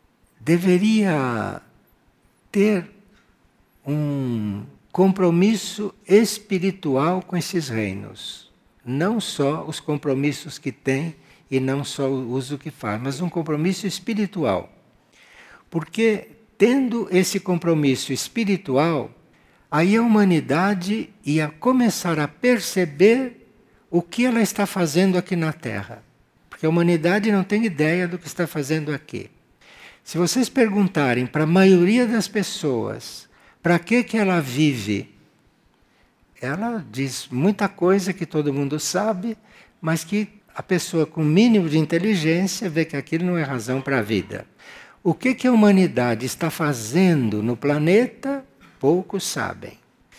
deveria ter um compromisso espiritual com esses reinos. Não só os compromissos que tem e não só o uso que faz, mas um compromisso espiritual. Porque, tendo esse compromisso espiritual, aí a humanidade ia começar a perceber o que ela está fazendo aqui na Terra. Porque a humanidade não tem ideia do que está fazendo aqui. Se vocês perguntarem para a maioria das pessoas para que que ela vive, ela diz muita coisa que todo mundo sabe, mas que a pessoa com mínimo de inteligência vê que aquilo não é razão para a vida. O que que a humanidade está fazendo no planeta, poucos sabem.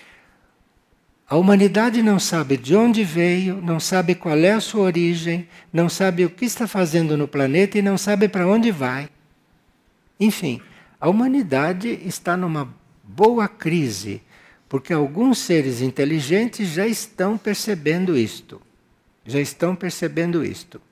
A humanidade não sabe de onde veio, não sabe qual é a sua origem, não sabe o que está fazendo no planeta e não sabe para onde vai. Enfim, a humanidade está numa boa crise, porque alguns seres inteligentes já estão percebendo isto. Já estão percebendo isto.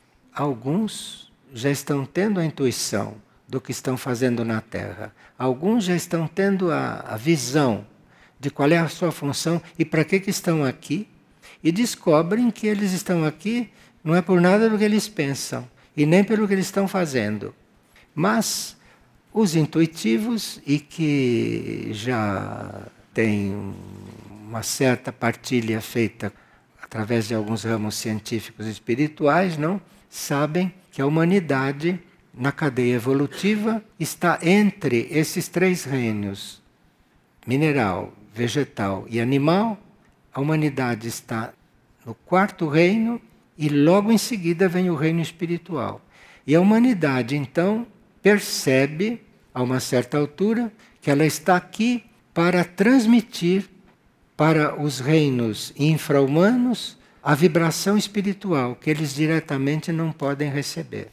Alguns já estão tendo a intuição do que estão fazendo na Terra. Alguns já estão tendo a, a visão de qual é a sua função e para que, que estão aqui. E descobrem que eles estão aqui não é por nada do que eles pensam e nem pelo que eles estão fazendo. Mas os intuitivos e que já têm uma certa partilha feita através de alguns ramos científicos e espirituais, não? Sabem que a humanidade, na cadeia evolutiva, está entre esses três reinos: mineral, vegetal e animal. A humanidade está no quarto reino e logo em seguida vem o reino espiritual. E a humanidade, então, percebe, a uma certa altura, que ela está aqui para transmitir para os reinos infra-humanos a vibração espiritual, que eles diretamente não podem receber.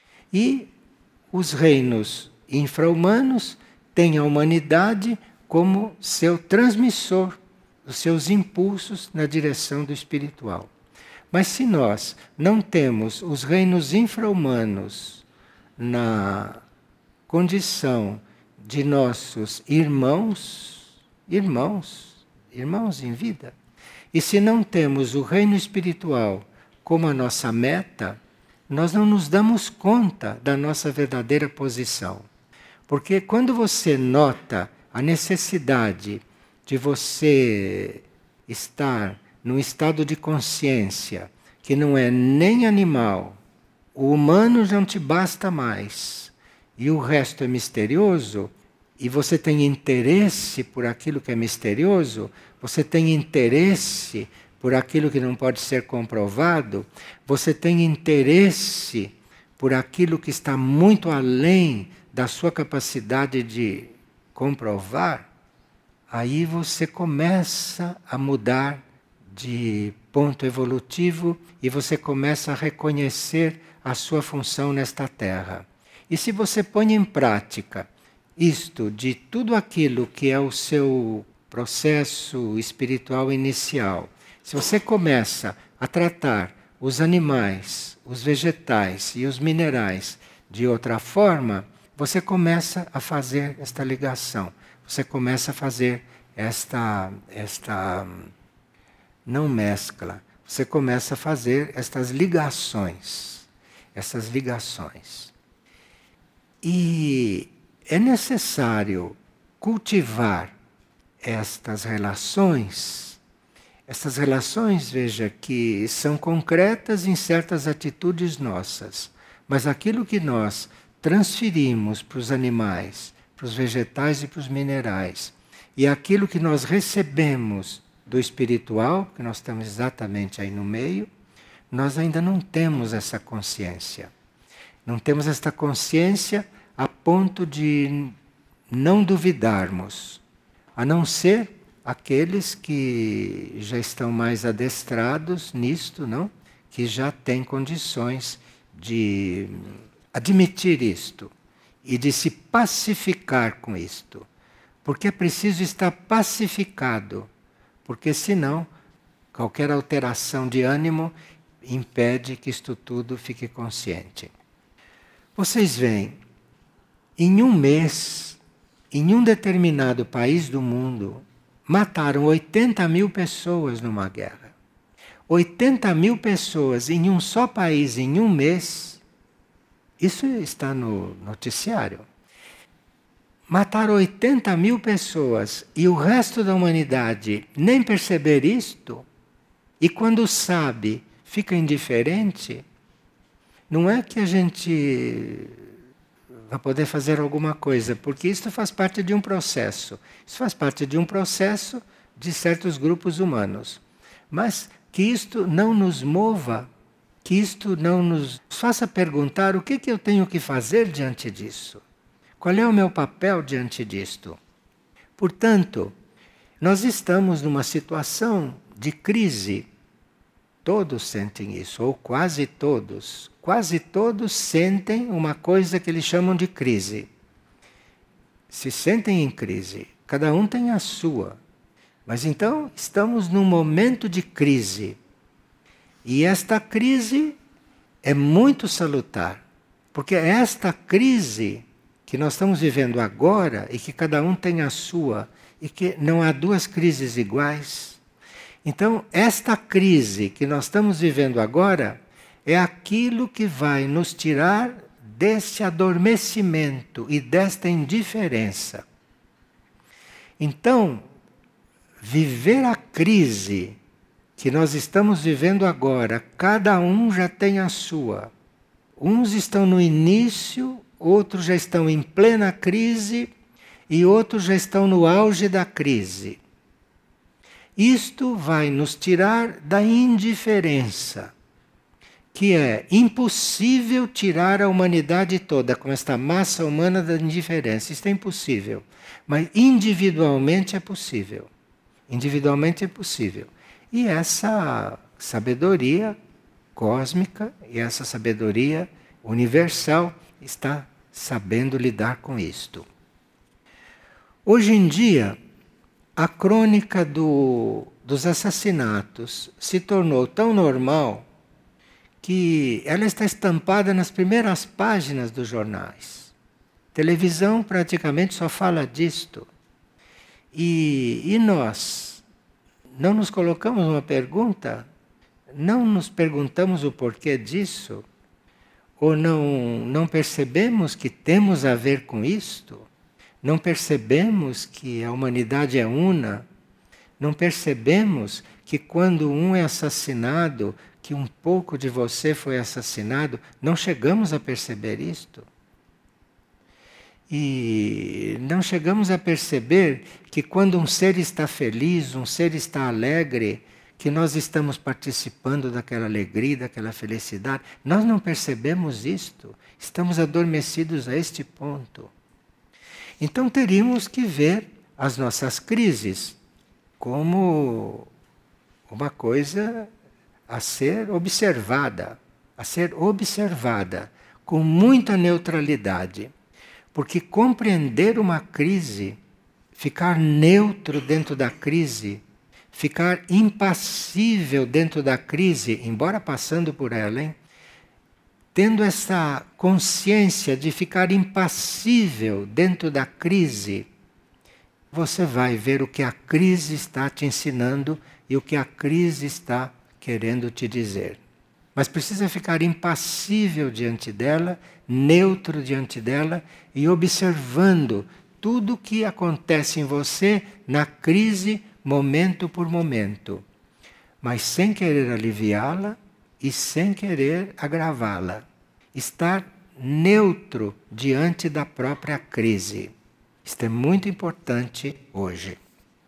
E os reinos infra-humanos têm a humanidade como seu transmissor, os seus impulsos na direção do espiritual. Mas se nós não temos os reinos infra-humanos na condição de nossos irmãos, irmãos, irmãos em vida, e se não temos o reino espiritual como a nossa meta, nós não nos damos conta da nossa verdadeira posição. Porque quando você nota a necessidade de você estar num estado de consciência que não é nem animal, o humano já não te basta mais, e o resto é misterioso, e você tem interesse por aquilo que é misterioso, você tem interesse por aquilo que não pode ser comprovado, você tem interesse por aquilo que está muito além da sua capacidade de comprovar, aí você começa a mudar de ponto evolutivo e você começa a reconhecer a sua função nesta Terra. E se você põe em prática isto de tudo aquilo que é o seu processo espiritual inicial, se você começa a tratar os animais, os vegetais e os minerais de outra forma, você começa a fazer esta ligação. Você começa a fazer esta, esta não mescla. Você começa a fazer estas ligações. Essas ligações. E é necessário cultivar estas relações. Estas relações, veja, que são concretas em certas atitudes nossas. Mas aquilo que nós transferimos para os animais, para os vegetais e para os minerais, e aquilo que nós recebemos do espiritual, que nós estamos exatamente aí no meio, nós ainda não temos essa consciência. Não temos esta consciência a ponto de não duvidarmos, a não ser aqueles que já estão mais adestrados nisto, não? Que já têm condições de admitir isto e de se pacificar com isto. Porque é preciso estar pacificado, porque senão qualquer alteração de ânimo impede que isto tudo fique consciente. Vocês veem, em um mês, em um determinado país do mundo, mataram oitenta mil pessoas numa guerra. oitenta mil pessoas em um só país em um mês. Isso está no noticiário. Mataram oitenta mil pessoas e o resto da humanidade nem perceber isto, e quando sabe, fica indiferente. Não é que a gente vai poder fazer alguma coisa, porque isso faz parte de um processo. Isso faz parte de um processo de certos grupos humanos. Mas que isto não nos mova, que isto não nos faça perguntar o que, que eu tenho que fazer diante disso. Qual é o meu papel diante disto? Portanto, nós estamos numa situação de crise. Todos sentem isso, ou quase todos. Quase todos sentem uma coisa que eles chamam de crise. Se sentem em crise, cada um tem a sua. Mas então estamos num momento de crise. E esta crise é muito salutar, porque é esta crise que nós estamos vivendo agora e que cada um tem a sua, e que não há duas crises iguais. Então, esta crise que nós estamos vivendo agora é aquilo que vai nos tirar desse adormecimento e desta indiferença. Então, viver a crise que nós estamos vivendo agora, cada um já tem a sua. Uns estão no início, outros já estão em plena crise e outros já estão no auge da crise. Isto vai nos tirar da indiferença, que é impossível tirar a humanidade toda, com esta massa humana, da indiferença. Isto é impossível. Mas individualmente é possível. Individualmente é possível. E essa sabedoria cósmica e essa sabedoria universal está sabendo lidar com isto. Hoje em dia, a crônica do, dos assassinatos se tornou tão normal que ela está estampada nas primeiras páginas dos jornais. Televisão praticamente só fala disto. E, e nós não nos colocamos uma pergunta? Não nos perguntamos o porquê disso? Ou não, não percebemos que temos a ver com isto? Não percebemos que a humanidade é una? Não percebemos que quando um é assassinado, que um pouco de você foi assassinado? Não chegamos a perceber isto? E não chegamos a perceber que quando um ser está feliz, um ser está alegre, que nós estamos participando daquela alegria, daquela felicidade. Nós não percebemos isto. Estamos adormecidos a este ponto. Então teríamos que ver as nossas crises como uma coisa a ser observada, a ser observada com muita neutralidade. Porque compreender uma crise, ficar neutro dentro da crise, ficar impassível dentro da crise, embora passando por ela, hein? Tendo essa consciência de ficar impassível dentro da crise, você vai ver o que a crise está te ensinando e o que a crise está querendo te dizer. Mas precisa ficar impassível diante dela, neutro diante dela e observando tudo o que acontece em você na crise, momento por momento, mas sem querer aliviá-la e sem querer agravá-la. Estar neutro diante da própria crise. Isto é muito importante hoje.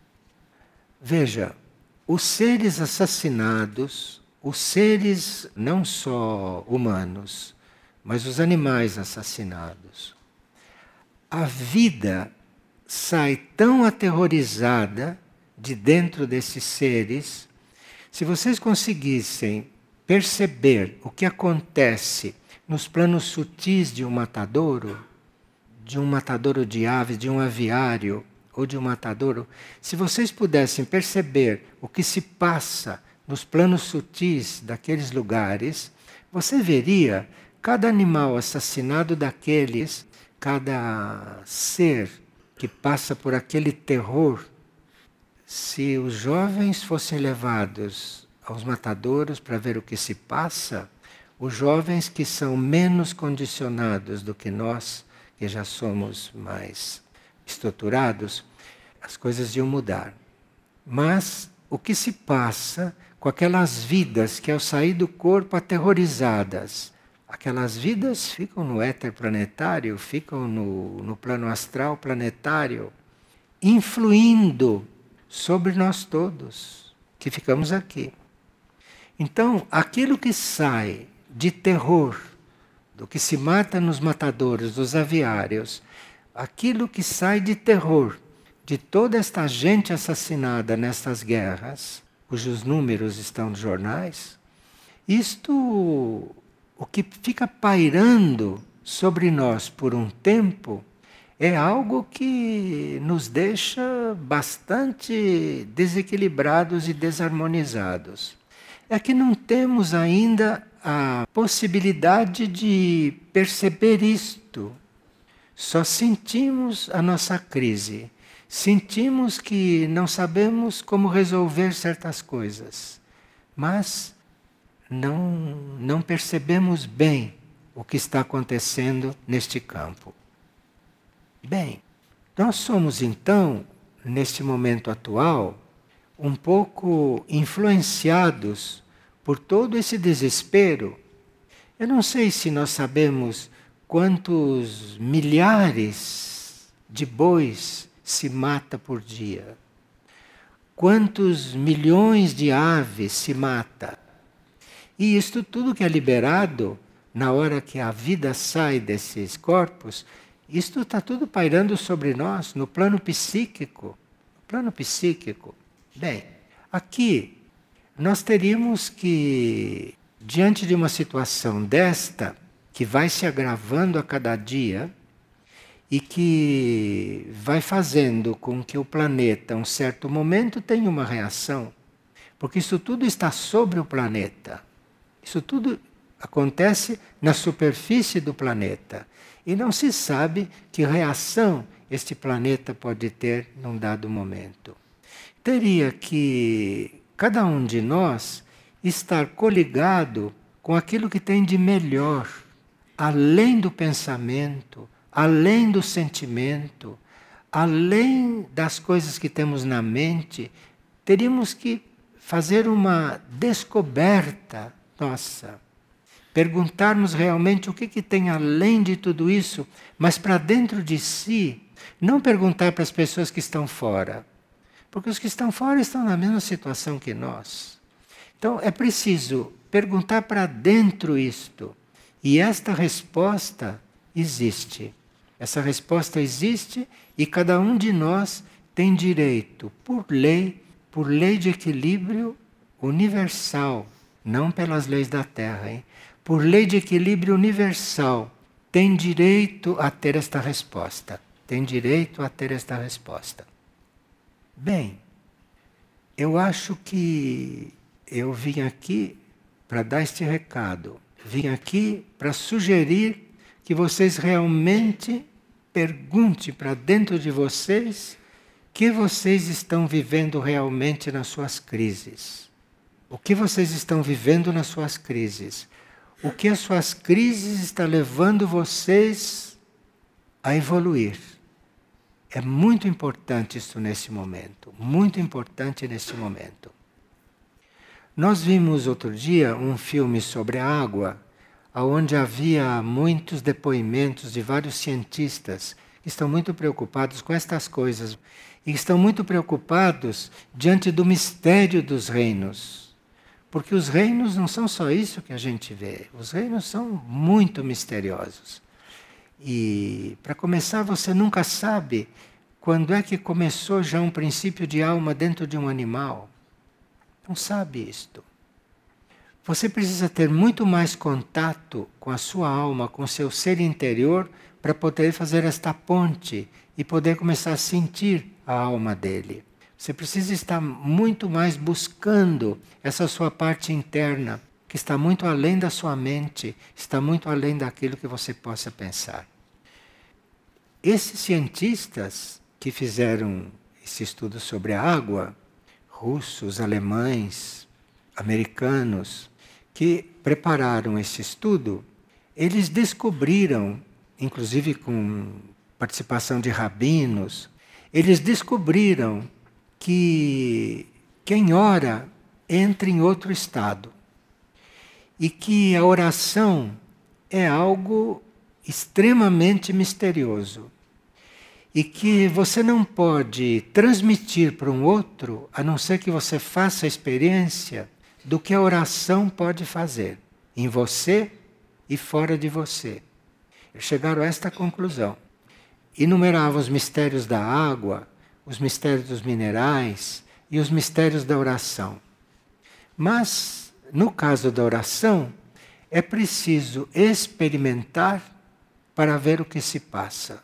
Veja, os seres assassinados, os seres não só humanos, mas os animais assassinados, a vida sai tão aterrorizada de dentro desses seres. Se vocês conseguissem perceber o que acontece nos planos sutis de um matadouro, de um matadouro de aves, de um aviário ou de um matadouro, se vocês pudessem perceber o que se passa nos planos sutis daqueles lugares, você veria cada animal assassinado daqueles, cada ser que passa por aquele terror. Se os jovens fossem levados aos matadouros para ver o que se passa, os jovens que são menos condicionados do que nós, que já somos mais estruturados, as coisas iam mudar. Mas o que se passa com aquelas vidas que ao sair do corpo aterrorizadas, aquelas vidas ficam no éter planetário, ficam no, no plano astral planetário, influindo sobre nós todos, que ficamos aqui. Então, aquilo que sai de terror, do que se mata nos matadouros, dos aviários, aquilo que sai de terror, de toda esta gente assassinada nestas guerras, cujos números estão nos jornais, isto, o que fica pairando sobre nós por um tempo, é algo que nos deixa bastante desequilibrados e desarmonizados. É que não temos ainda a possibilidade de perceber isto. Só sentimos a nossa crise. Sentimos que não sabemos como resolver certas coisas. Mas não, não percebemos bem o que está acontecendo neste campo. Bem, nós somos então, neste momento atual, um pouco influenciados por todo esse desespero Eu não sei se nós sabemos quantos milhares de bois se mata por dia. Quantos milhões de aves se mata. E isto tudo que é liberado, na hora que a vida sai desses corpos, isto está tudo pairando sobre nós, no plano psíquico. No plano psíquico. Bem, aqui nós teríamos que, diante de uma situação desta, que vai se agravando a cada dia, e que vai fazendo com que o planeta, a um certo momento, tenha uma reação. Porque isso tudo está sobre o planeta. Isso tudo acontece na superfície do planeta. E não se sabe que reação este planeta pode ter num dado momento. Teria que cada um de nós estar coligado com aquilo que tem de melhor, além do pensamento, além do sentimento, além das coisas que temos na mente. Teríamos que fazer uma descoberta nossa. Perguntarmos realmente o que, que tem além de tudo isso, mas para dentro de si. Não perguntar para as pessoas que estão fora. Porque os que estão fora estão na mesma situação que nós. Então é preciso perguntar para dentro isto. E esta resposta existe. Essa resposta existe e cada um de nós tem direito, por lei, por lei de equilíbrio universal, não pelas leis da Terra, hein? Por lei de equilíbrio universal, tem direito a ter esta resposta. Tem direito a ter esta resposta. Bem, eu acho que eu vim aqui para dar este recado. Vim aqui para sugerir que vocês realmente perguntem para dentro de vocês o que vocês estão vivendo realmente nas suas crises. O que vocês estão vivendo nas suas crises. O que as suas crises estão levando vocês a evoluir. É muito importante isso nesse momento. Muito importante nesse momento. Nós vimos outro dia um filme sobre a água, onde havia muitos depoimentos de vários cientistas que estão muito preocupados com estas coisas e estão muito preocupados diante do mistério dos reinos. Porque os reinos não são só isso que a gente vê, os reinos são muito misteriosos. E, para começar, você nunca sabe quando é que começou já um princípio de alma dentro de um animal. Não sabe isto. Você precisa ter muito mais contato com a sua alma, com o seu ser interior, para poder fazer esta ponte e poder começar a sentir a alma dele. Você precisa estar muito mais buscando essa sua parte interna, que está muito além da sua mente, está muito além daquilo que você possa pensar. Esses cientistas que fizeram esse estudo sobre a água, russos, alemães, americanos, que prepararam esse estudo, eles descobriram, inclusive com participação de rabinos, eles descobriram que quem ora entra em outro estado. E que a oração é algo extremamente misterioso. E que você não pode transmitir para um outro, a não ser que você faça a experiência do que a oração pode fazer, em você e fora de você. Eles chegaram a esta conclusão. Enumeravam os mistérios da água, os mistérios dos minerais e os mistérios da oração. Mas, no caso da oração, é preciso experimentar para ver o que se passa.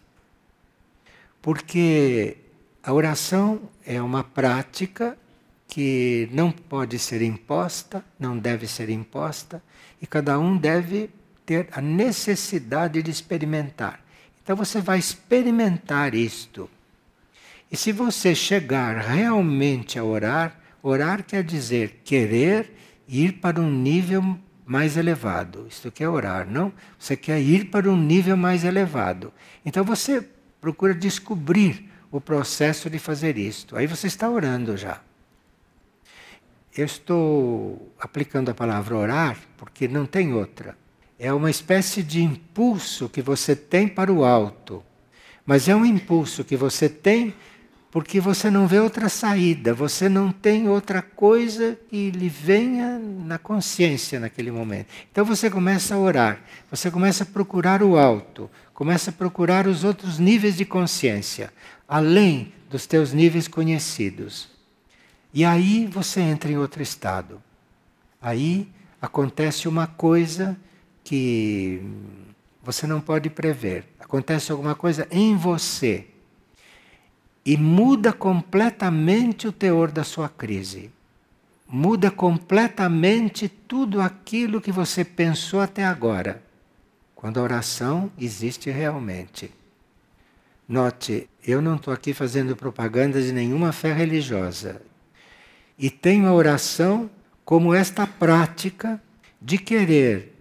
Porque a oração é uma prática que não pode ser imposta, não deve ser imposta, e cada um deve ter a necessidade de experimentar. Então você vai experimentar isto. E se você chegar realmente a orar, orar quer dizer querer ir para um nível mais elevado. Isto quer orar, não? Você quer ir para um nível mais elevado. Então você procura descobrir o processo de fazer isto. Aí você está orando já. Eu estou aplicando a palavra orar porque não tem outra. é uma espécie de impulso que você tem para o alto. Mas é um impulso que você tem porque você não vê outra saída, você não tem outra coisa que lhe venha na consciência naquele momento. Então você começa a orar, você começa a procurar o alto, começa a procurar os outros níveis de consciência, além dos teus níveis conhecidos. E aí você entra em outro estado. Aí acontece uma coisa que você não pode prever. Acontece alguma coisa em você. E muda completamente o teor da sua crise. Muda completamente tudo aquilo que você pensou até agora. Quando a oração existe realmente. Note, eu não estou aqui fazendo propaganda de nenhuma fé religiosa. E tenho a oração como esta prática de querer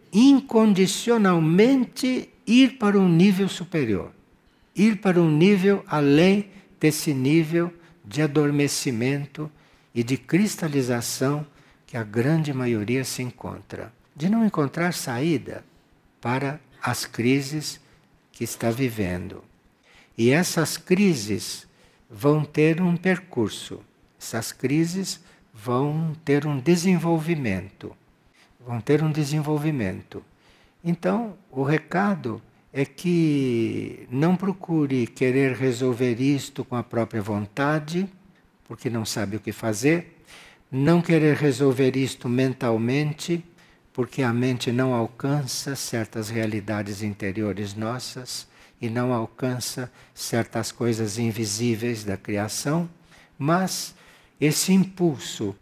incondicionalmente ir para um nível superior. Ir para um nível além desse nível de adormecimento e de cristalização que a grande maioria se encontra. De não encontrar saída para as crises que está vivendo. E essas crises vão ter um percurso. Essas crises vão ter um desenvolvimento. Vão ter um desenvolvimento. Então, o recado é que não procure querer resolver isto com a própria vontade, porque não sabe o que fazer. Não querer resolver isto mentalmente, porque a mente não alcança certas realidades interiores nossas e não alcança certas coisas invisíveis da criação, mas esse impulso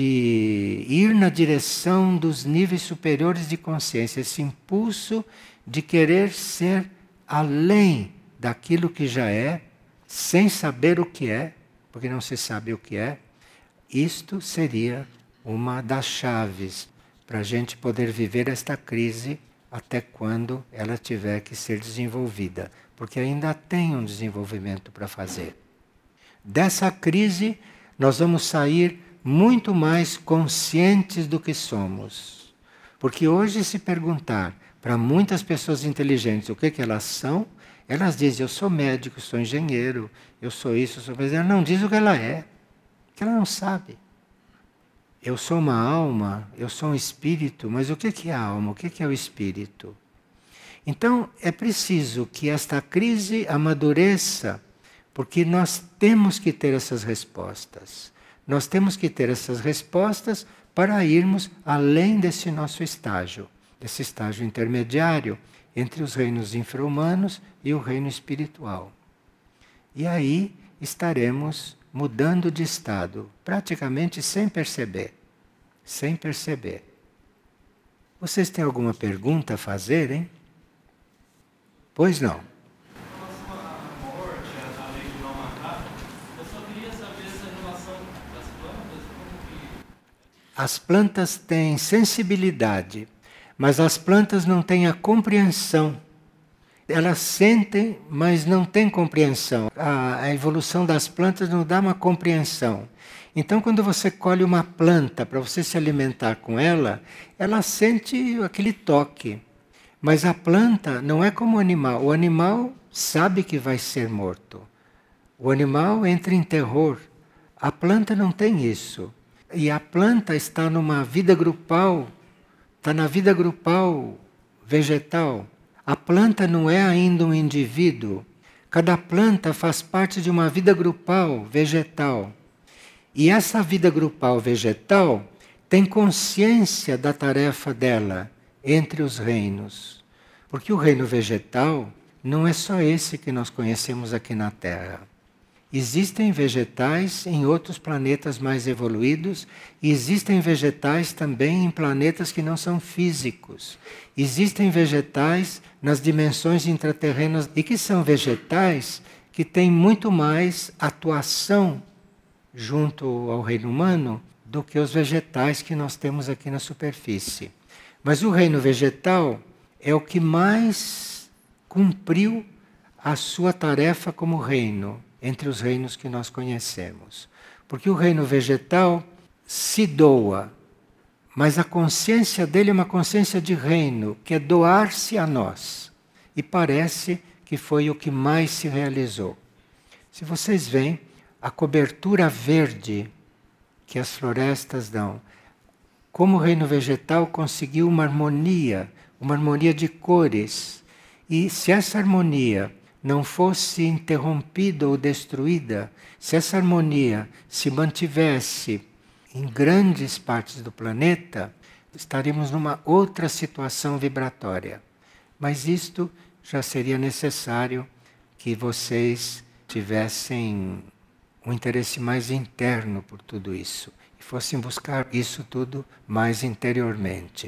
de ir na direção dos níveis superiores de consciência, esse impulso de querer ser além daquilo que já é, sem saber o que é, porque não se sabe o que é, isto seria uma das chaves para a gente poder viver esta crise até quando ela tiver que ser desenvolvida, porque ainda tem um desenvolvimento para fazer. Dessa crise nós vamos sair muito mais conscientes do que somos. Porque hoje, se perguntar para muitas pessoas inteligentes o que, que elas são, elas dizem: eu sou médico, eu sou engenheiro, eu sou isso, eu sou... Mas ela não diz o que ela é, que ela não sabe. Eu sou uma alma, eu sou um espírito, mas o que, que é a alma, o que, que é o espírito? Então, é preciso que esta crise amadureça, porque nós temos que ter essas respostas. Nós temos que ter essas respostas para irmos além desse nosso estágio, desse estágio intermediário entre os reinos infra-humanos e o reino espiritual. E aí estaremos mudando de estado, praticamente sem perceber. Sem perceber. Vocês têm alguma pergunta a fazer, hein? Pois não. As plantas têm sensibilidade, mas as plantas não têm a compreensão. Elas sentem, mas não têm compreensão. A, a evolução das plantas não dá uma compreensão. Então, quando você colhe uma planta para você se alimentar com ela, ela sente aquele toque. Mas a planta não é como o animal. O animal sabe que vai ser morto. O animal entra em terror. A planta não tem isso. E a planta está numa vida grupal, está na vida grupal vegetal. A planta não é ainda um indivíduo. Cada planta faz parte de uma vida grupal vegetal. E essa vida grupal vegetal tem consciência da tarefa dela entre os reinos. Porque o reino vegetal não é só esse que nós conhecemos aqui na Terra. Existem vegetais em outros planetas mais evoluídos e existem vegetais também em planetas que não são físicos. Existem vegetais nas dimensões intraterrenas e que são vegetais que têm muito mais atuação junto ao reino humano do que os vegetais que nós temos aqui na superfície. Mas o reino vegetal é o que mais cumpriu a sua tarefa como reino, entre os reinos que nós conhecemos. Porque o reino vegetal se doa, Mas a consciência dele é uma consciência de reino, que é doar-se a nós. E parece que foi o que mais se realizou. Se vocês veem, a cobertura verde que as florestas dão, como o reino vegetal conseguiu uma harmonia, uma harmonia de cores. E se essa harmonia não fosse interrompida ou destruída, se essa harmonia se mantivesse em grandes partes do planeta, estaríamos numa outra situação vibratória. Mas isto já seria necessário que vocês tivessem um interesse mais interno por tudo isso e fossem buscar isso tudo mais interiormente.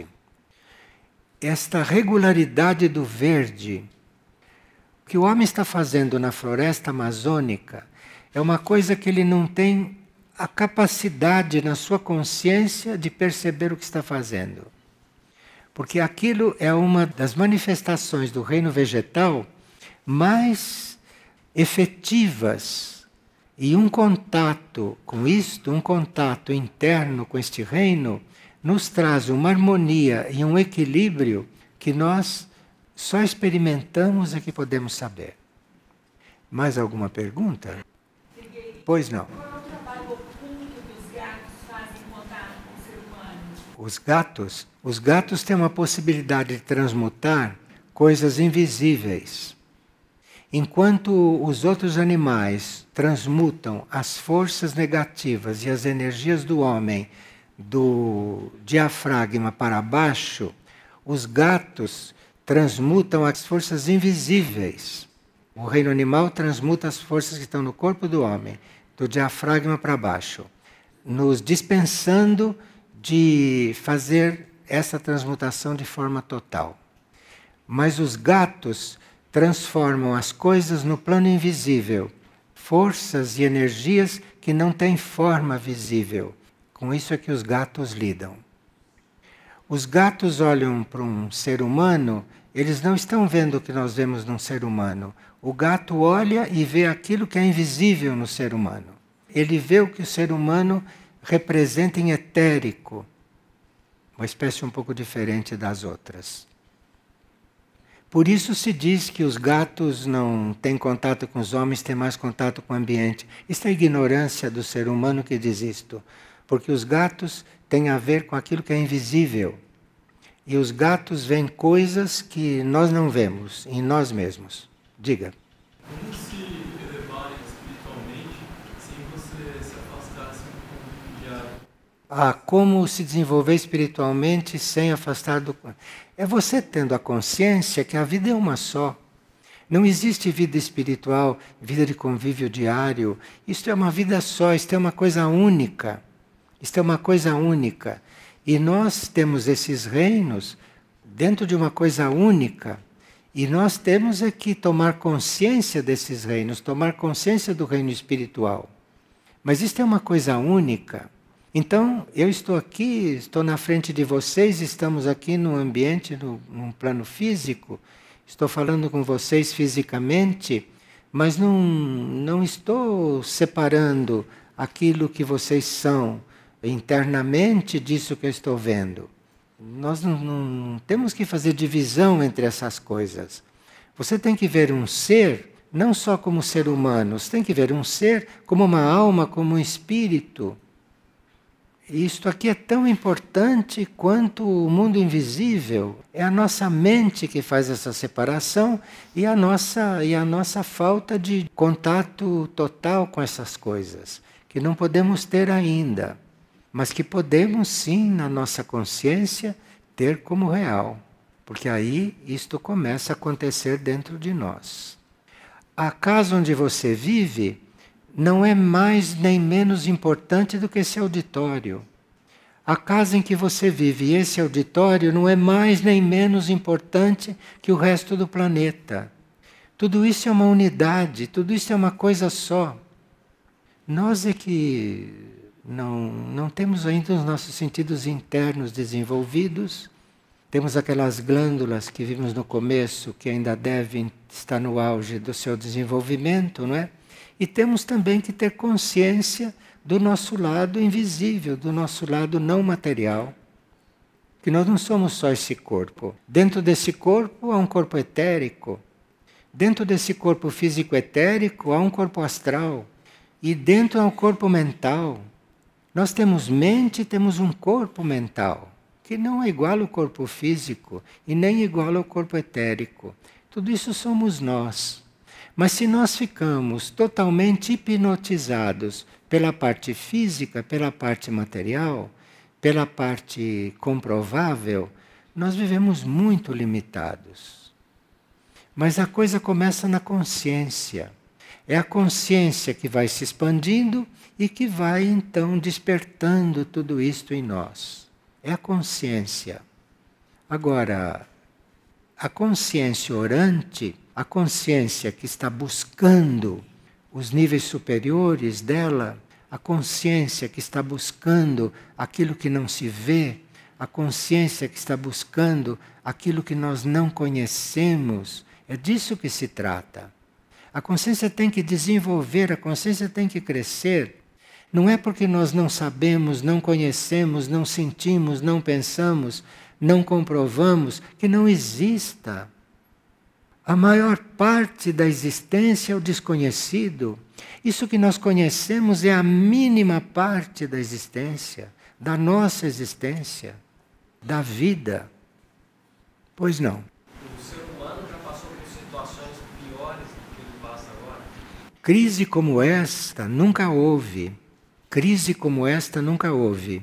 Esta regularidade do verde, o que o homem está fazendo na floresta amazônica, é uma coisa que ele não tem a capacidade na sua consciência de perceber o que está fazendo. Porque aquilo é uma das manifestações do reino vegetal mais efetivas. E um contato com isto, um contato interno com este reino, nos traz uma harmonia e um equilíbrio que nós só experimentamos e que podemos saber. Mais alguma pergunta? Pois não.
Qual é o trabalho oculto que os gatos fazem em contato com o ser humano?
Os gatos, os gatos têm uma possibilidade de transmutar coisas invisíveis. Enquanto os outros animais transmutam as forças negativas e as energias do homem do diafragma para baixo, os gatos transmutam as forças invisíveis. O reino animal transmuta as forças que estão no corpo do homem, do diafragma para baixo, nos dispensando de fazer essa transmutação de forma total. Mas os gatos transformam as coisas no plano invisível, forças e energias que não têm forma visível. Com isso é que os gatos lidam. Os gatos olham para um ser humano, eles não estão vendo o que nós vemos num ser humano. O gato olha e vê aquilo que é invisível no ser humano. Ele vê o que o ser humano representa em etérico, uma espécie um pouco diferente das outras. Por isso se diz que os gatos não têm contato com os homens, têm mais contato com o ambiente. Isso é a ignorância do ser humano que diz isto. Porque os gatos têm a ver com aquilo que é invisível. E os gatos veem coisas que nós não vemos em nós mesmos. Diga.
Como se elevarem espiritualmente sem você se afastar assim do convívio diário?
Ah, como se desenvolver espiritualmente sem afastar do... É você tendo a consciência que a vida é uma só. Não existe vida espiritual, vida de convívio diário. Isto é uma vida só, isto é uma coisa única. Isto é uma coisa única. E nós temos esses reinos dentro de uma coisa única. E nós temos é que tomar consciência desses reinos, tomar consciência do reino espiritual. Mas isto é uma coisa única. Então, eu estou aqui, estou na frente de vocês, estamos aqui num ambiente, no, num plano físico, estou falando com vocês fisicamente, mas não, não estou separando aquilo que vocês são internamente disso que eu estou vendo. Nós não, não temos que fazer divisão entre essas coisas. Você tem que ver um ser, não só como ser humano, você tem que ver um ser como uma alma, como um espírito. E isto aqui é tão importante quanto o mundo invisível. É a nossa mente que faz essa separação e a nossa, e a nossa falta de contato total com essas coisas, que não podemos ter ainda, mas que podemos sim, na nossa consciência, ter como real. Porque aí isto começa a acontecer dentro de nós. A casa onde você vive não é mais nem menos importante do que esse auditório. A casa em que você vive e esse auditório não é mais nem menos importante que o resto do planeta. Tudo isso é uma unidade, tudo isso é uma coisa só. Nós é que não, não temos ainda os nossos sentidos internos desenvolvidos. Temos aquelas glândulas que vimos no começo, que ainda devem estar no auge do seu desenvolvimento, não é? E temos também que ter consciência do nosso lado invisível, do nosso lado não material. Porque nós não somos só esse corpo. Dentro desse corpo há um corpo etérico. Dentro desse corpo físico-etérico há um corpo astral. E dentro há um corpo mental. Nós temos mente e temos um corpo mental, que não é igual ao corpo físico e nem igual ao corpo etérico. Tudo isso somos nós. Mas se nós ficamos totalmente hipnotizados pela parte física, pela parte material, pela parte comprovável, nós vivemos muito limitados. Mas a coisa começa na consciência. É a consciência que vai se expandindo e que vai então despertando tudo isto em nós. É a consciência. Agora, a consciência orante, a consciência que está buscando os níveis superiores dela, a consciência que está buscando aquilo que não se vê, a consciência que está buscando aquilo que nós não conhecemos, é disso que se trata. A consciência tem que desenvolver, a consciência tem que crescer. Não é porque nós não sabemos, não conhecemos, não sentimos, não pensamos, não comprovamos que não exista. A maior parte da existência é o desconhecido. Isso que nós conhecemos é a mínima parte da existência, da nossa existência, da vida. Pois não.
O ser humano já passou por situações piores do que ele passa agora?
Crise como esta nunca houve. Crise como esta nunca houve.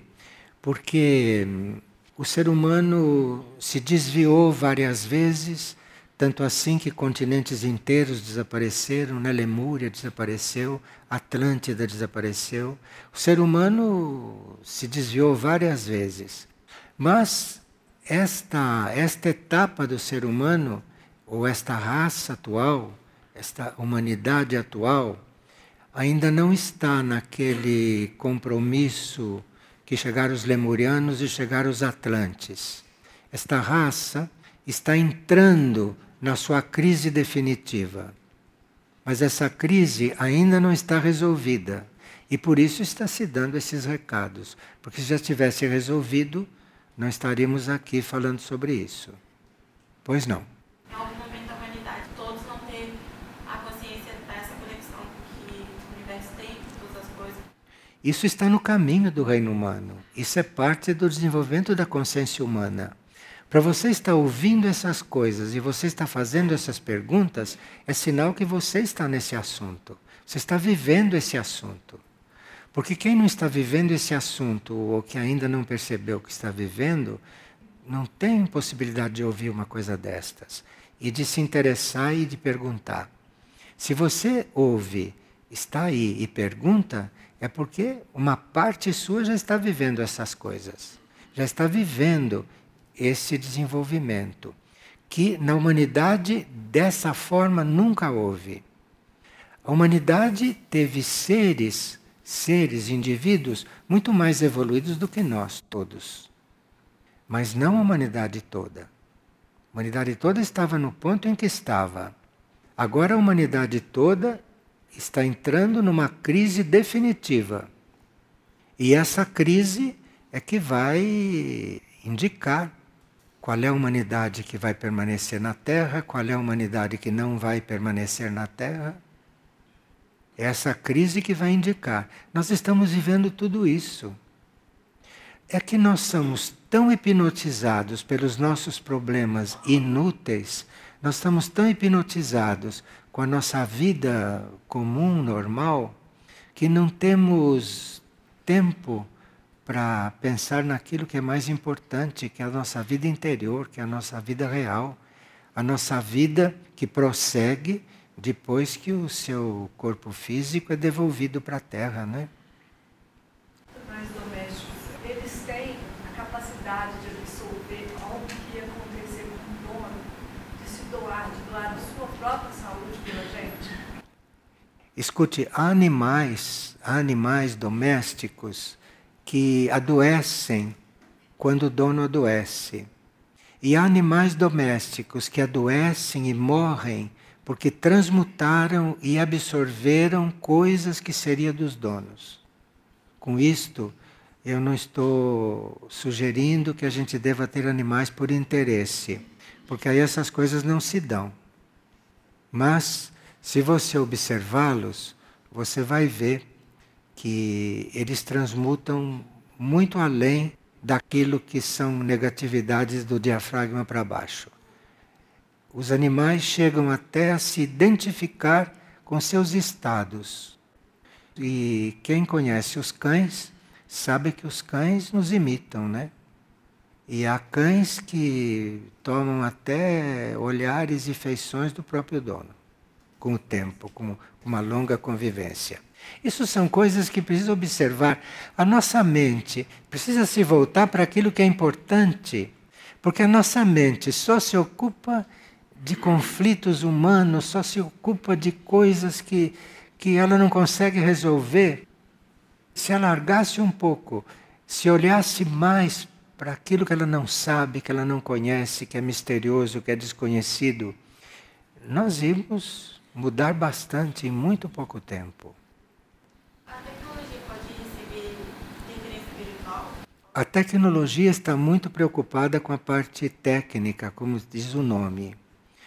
Porque o ser humano se desviou várias vezes, tanto assim que continentes inteiros desapareceram, né? Lemúria desapareceu, Atlântida desapareceu. O ser humano se desviou várias vezes. Mas esta, esta etapa do ser humano, ou esta raça atual, esta humanidade atual, ainda não está naquele compromisso que chegaram os lemurianos e chegaram os atlantes. Esta raça está entrando na sua crise definitiva. Mas essa crise ainda não está resolvida. E por isso está se dando esses recados. Porque se já tivesse resolvido, não estaríamos aqui falando sobre isso. Pois não.
Em algum momento da humanidade, todos vão ter a consciência dessa conexão que o universo tem com todas as coisas.
Isso está no caminho do reino humano. Isso é parte do desenvolvimento da consciência humana. Para você estar ouvindo essas coisas e você está fazendo essas perguntas, é sinal que você está nesse assunto. Você está vivendo esse assunto. Porque quem não está vivendo esse assunto, ou que ainda não percebeu que está vivendo, não tem possibilidade de ouvir uma coisa destas. E de se interessar e de perguntar. Se você ouve, está aí e pergunta, é porque uma parte sua já está vivendo essas coisas. Já está vivendo esse desenvolvimento, que na humanidade dessa forma nunca houve. A humanidade teve seres, seres, indivíduos muito mais evoluídos do que nós todos. Mas não a humanidade toda. A humanidade toda estava no ponto em que estava. Agora a humanidade toda está entrando numa crise definitiva. E essa crise é que vai indicar qual é a humanidade que vai permanecer na Terra, qual é a humanidade que não vai permanecer na Terra. É essa crise que vai indicar. Nós estamos vivendo tudo isso. É que nós somos tão hipnotizados pelos nossos problemas inúteis, nós estamos tão hipnotizados com a nossa vida comum, normal, que não temos tempo para pensar naquilo que é mais importante, que é a nossa vida interior, que é a nossa vida real, a nossa vida que prossegue depois que o seu corpo físico é devolvido para a Terra, né?
Mais domésticos, eles têm a capacidade de absorver algo que ia acontecer com o dono, de se doar, de doar a sua própria saúde pela gente?
Escute, há animais, há animais domésticos que adoecem quando o dono adoece. E há animais domésticos que adoecem e morrem porque transmutaram e absorveram coisas que seriam dos donos. Com isto, eu não estou sugerindo que a gente deva ter animais por interesse, porque aí essas coisas não se dão. Mas, se você observá-los, você vai ver que eles transmutam muito além daquilo que são negatividades do diafragma para baixo. Os animais chegam até a se identificar com seus estados. E quem conhece os cães sabe que os cães nos imitam, né? E há cães que tomam até olhares e feições do próprio dono, com o tempo, com uma longa convivência. Isso são coisas que precisa observar. A nossa mente precisa se voltar para aquilo que é importante, porque a nossa mente só se ocupa de conflitos humanos, só se ocupa de coisas que, que ela não consegue resolver. Se alargasse um pouco, se olhasse mais para aquilo que ela não sabe, que ela não conhece, que é misterioso, que é desconhecido, nós íamos mudar bastante em muito pouco tempo.
A tecnologia pode receber referência espiritual?
A tecnologia está muito preocupada com a parte técnica, como diz o nome.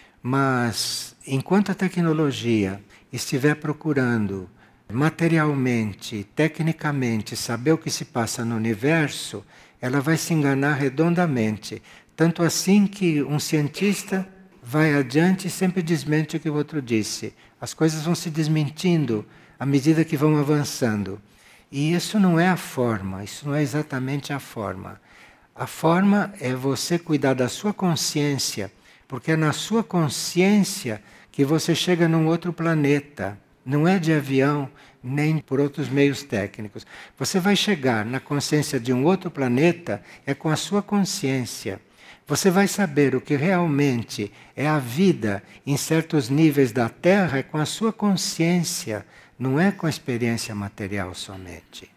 Mas, enquanto a tecnologia estiver procurando materialmente, tecnicamente, saber o que se passa no universo, ela vai se enganar redondamente. Tanto assim que um cientista vai adiante e sempre desmente o que o outro disse. As coisas vão se desmentindo à medida que vão avançando. E isso não é a forma, isso não é exatamente a forma. A forma é você cuidar da sua consciência, porque é na sua consciência que você chega num outro planeta. Não é de avião, nem por outros meios técnicos. Você vai chegar na consciência de um outro planeta, é com a sua consciência. Você vai saber o que realmente é a vida em certos níveis da Terra, é com a sua consciência, não é com a experiência material somente.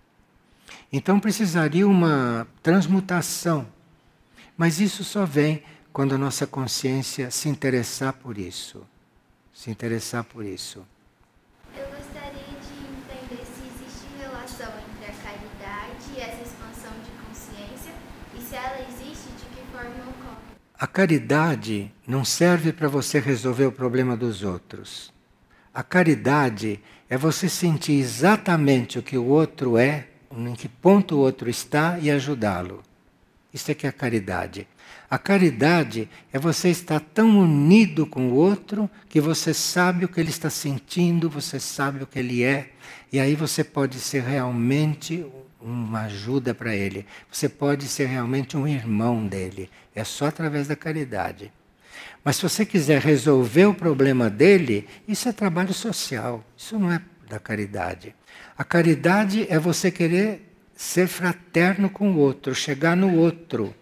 Então precisaria uma transmutação. Mas isso só vem quando a nossa consciência se interessar por isso. Se interessar por isso.
Eu gostaria de entender se existe relação entre a caridade e essa expansão de consciência, e se ela existe, de que forma ocorre.
A caridade não serve para você resolver o problema dos outros. A caridade é você sentir exatamente o que o outro é, em que ponto o outro está e ajudá-lo. Isso é que é a caridade. A caridade é você estar tão unido com o outro que você sabe o que ele está sentindo, você sabe o que ele é, e aí você pode ser realmente uma ajuda para ele. Você pode ser realmente um irmão dele. É só através da caridade. Mas se você quiser resolver o problema dele, isso é trabalho social, isso não é da caridade. A caridade é você querer ser fraterno com o outro, chegar no outro.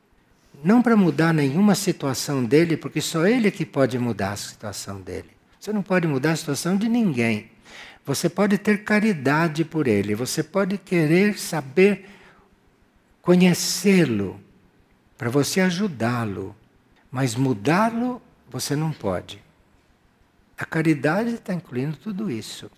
Não para mudar nenhuma situação dele, porque só ele é que pode mudar a situação dele. Você não pode mudar a situação de ninguém. Você pode ter caridade por ele, você pode querer saber conhecê-lo, para você ajudá-lo. Mas mudá-lo, você não pode. A caridade está incluindo tudo isso.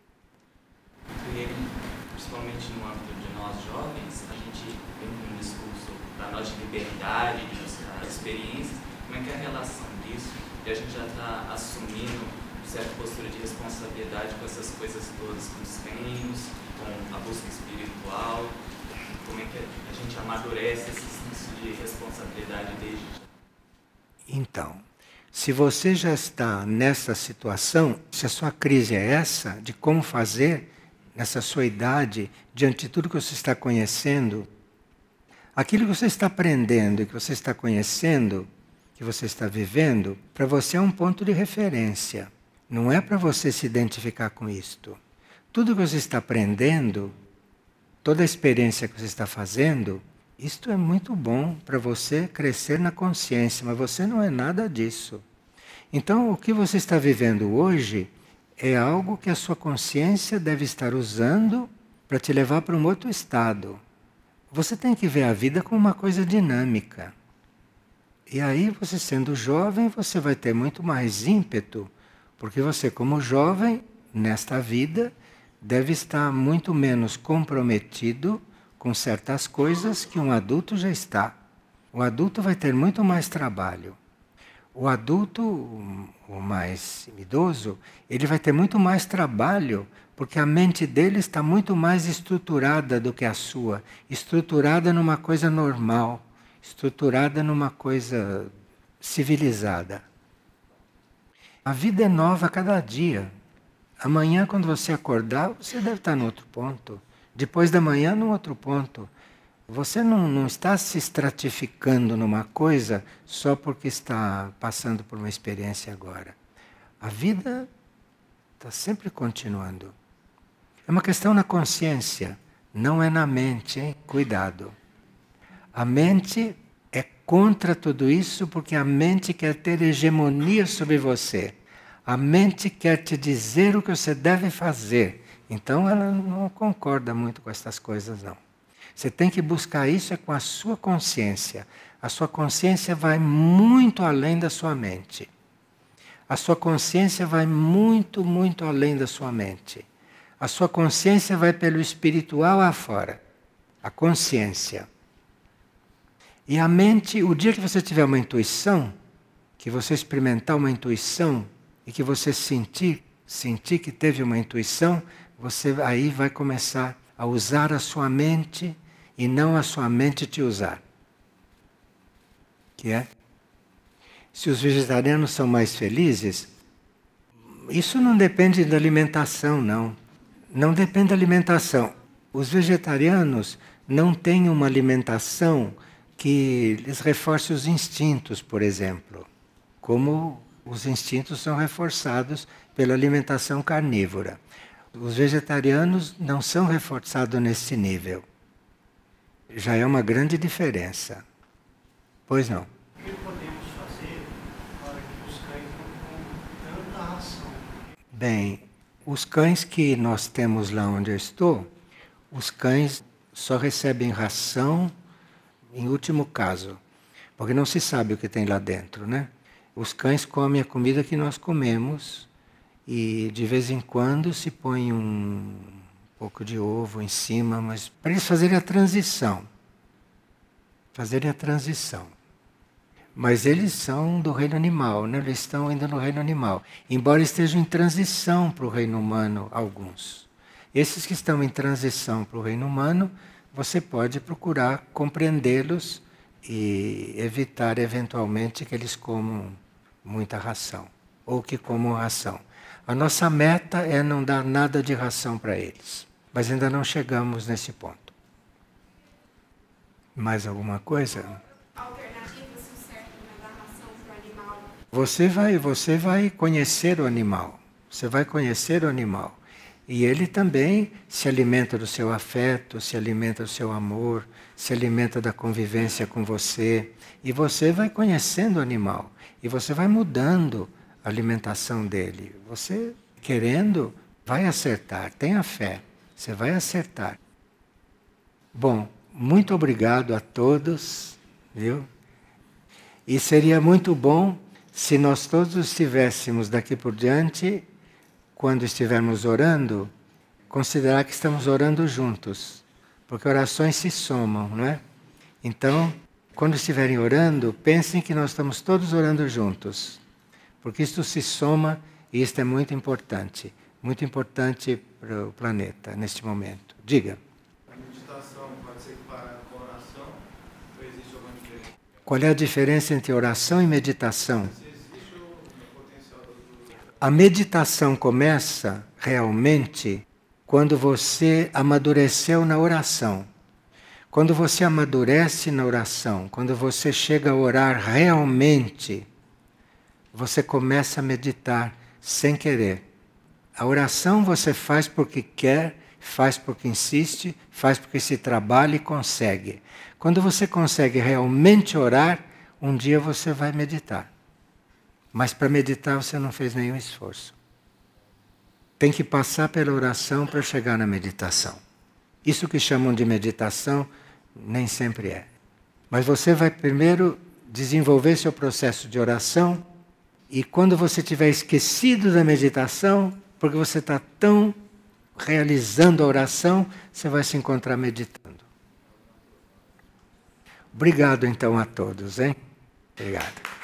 E ele, principalmente no âmbito de nós jovens, a gente tem um discurso para nós de liberdade, de buscar experiências. Como é que é a relação disso? E a gente já está assumindo uma certa postura de responsabilidade com essas coisas todas, com os reinos, com a busca espiritual. Como é que a gente amadurece esse senso de responsabilidade desde já?
Então, se você já está nessa situação, se a sua crise é essa, de como fazer nessa sua idade, diante de tudo que você está conhecendo, aquilo que você está aprendendo e que você está conhecendo, que você está vivendo, para você é um ponto de referência. Não é para você se identificar com isto. Tudo que você está aprendendo, toda a experiência que você está fazendo, isto é muito bom para você crescer na consciência, mas você não é nada disso. Então, o que você está vivendo hoje é algo que a sua consciência deve estar usando para te levar para um outro estado. Você tem que ver a vida como uma coisa dinâmica. E aí, você sendo jovem, você vai ter muito mais ímpeto, porque você, como jovem, nesta vida, deve estar muito menos comprometido com certas coisas que um adulto já está. O adulto vai ter muito mais trabalho. O adulto, o mais idoso, ele vai ter muito mais trabalho, porque a mente dele está muito mais estruturada do que a sua, estruturada numa coisa normal, estruturada numa coisa civilizada. A vida é nova a cada dia. Amanhã, quando você acordar, você deve estar no outro ponto. Depois da manhã, num outro ponto. Você não, não está se estratificando numa coisa só porque está passando por uma experiência agora. A vida está sempre continuando. É uma questão na consciência, não é na mente, hein? Cuidado. A mente é contra tudo isso porque a mente quer ter hegemonia sobre você. A mente quer te dizer o que você deve fazer. Então ela não concorda muito com essas coisas, não. Você tem que buscar isso é com a sua consciência. A sua consciência vai muito além da sua mente. A sua consciência vai muito, muito além da sua mente. A sua consciência vai pelo espiritual afora. A consciência. E a mente, o dia que você tiver uma intuição, que você experimentar uma intuição e que você sentir, sentir que teve uma intuição, você aí vai começar a usar a sua mente e não a sua mente te usar. Que é? Se os vegetarianos são mais felizes, isso não depende da alimentação, não. Não depende da alimentação. Os vegetarianos não têm uma alimentação que lhes reforce os instintos, por exemplo. Como os instintos são reforçados pela alimentação carnívora. Os vegetarianos não são reforçados nesse nível. Já é uma grande diferença. Pois não.
O que podemos fazer para que os cães não comam tanta ração?
Bem, os cães que nós temos lá onde eu estou, os cães só recebem ração em último caso, porque não se sabe o que tem lá dentro, né? Os cães comem a comida que nós comemos e de vez em quando se põe um pouco de ovo em cima, mas para eles fazerem a transição. Fazerem a transição. Mas eles são do reino animal, né? Eles estão ainda no reino animal. Embora estejam em transição para o reino humano, alguns. Esses que estão em transição para o reino humano, você pode procurar compreendê-los e evitar eventualmente que eles comam muita ração. Ou que comam ração. A nossa meta é não dar nada de ração para eles. Mas ainda não chegamos nesse ponto. Mais alguma coisa?
Alternativas, se o certo não é dar ração para o animal.
Você vai, você vai conhecer o animal. Você vai conhecer o animal. E ele também se alimenta do seu afeto, se alimenta do seu amor, se alimenta da convivência com você. E você vai conhecendo o animal. E você vai mudando a alimentação dele. Você, querendo, vai acertar. Tenha fé. Você vai acertar. Bom, muito obrigado a todos, viu? E seria muito bom se nós todos estivéssemos daqui por diante, quando estivermos orando, considerar que estamos orando juntos. Porque orações se somam, não é? Então, quando estiverem orando, pensem que nós estamos todos orando juntos. Porque isto se soma e isto é muito importante. Muito importante para o planeta neste momento. Diga.
A meditação pode ser comparada com a oração ou existe alguma diferença?
Qual é a diferença entre oração e meditação?
Se existe o potencial das duas.
A meditação começa realmente quando você amadureceu na oração. Quando você amadurece na oração, quando você chega a orar realmente, você começa a meditar sem querer. A oração você faz porque quer, faz porque insiste, faz porque se trabalha e consegue. Quando você consegue realmente orar, um dia você vai meditar. Mas para meditar você não fez nenhum esforço. Tem que passar pela oração para chegar na meditação. Isso que chamam de meditação nem sempre é. Mas você vai primeiro desenvolver seu processo de oração e quando você tiver esquecido da meditação, porque você está tão realizando a oração, você vai se encontrar meditando. Obrigado então a todos, hein? Obrigado.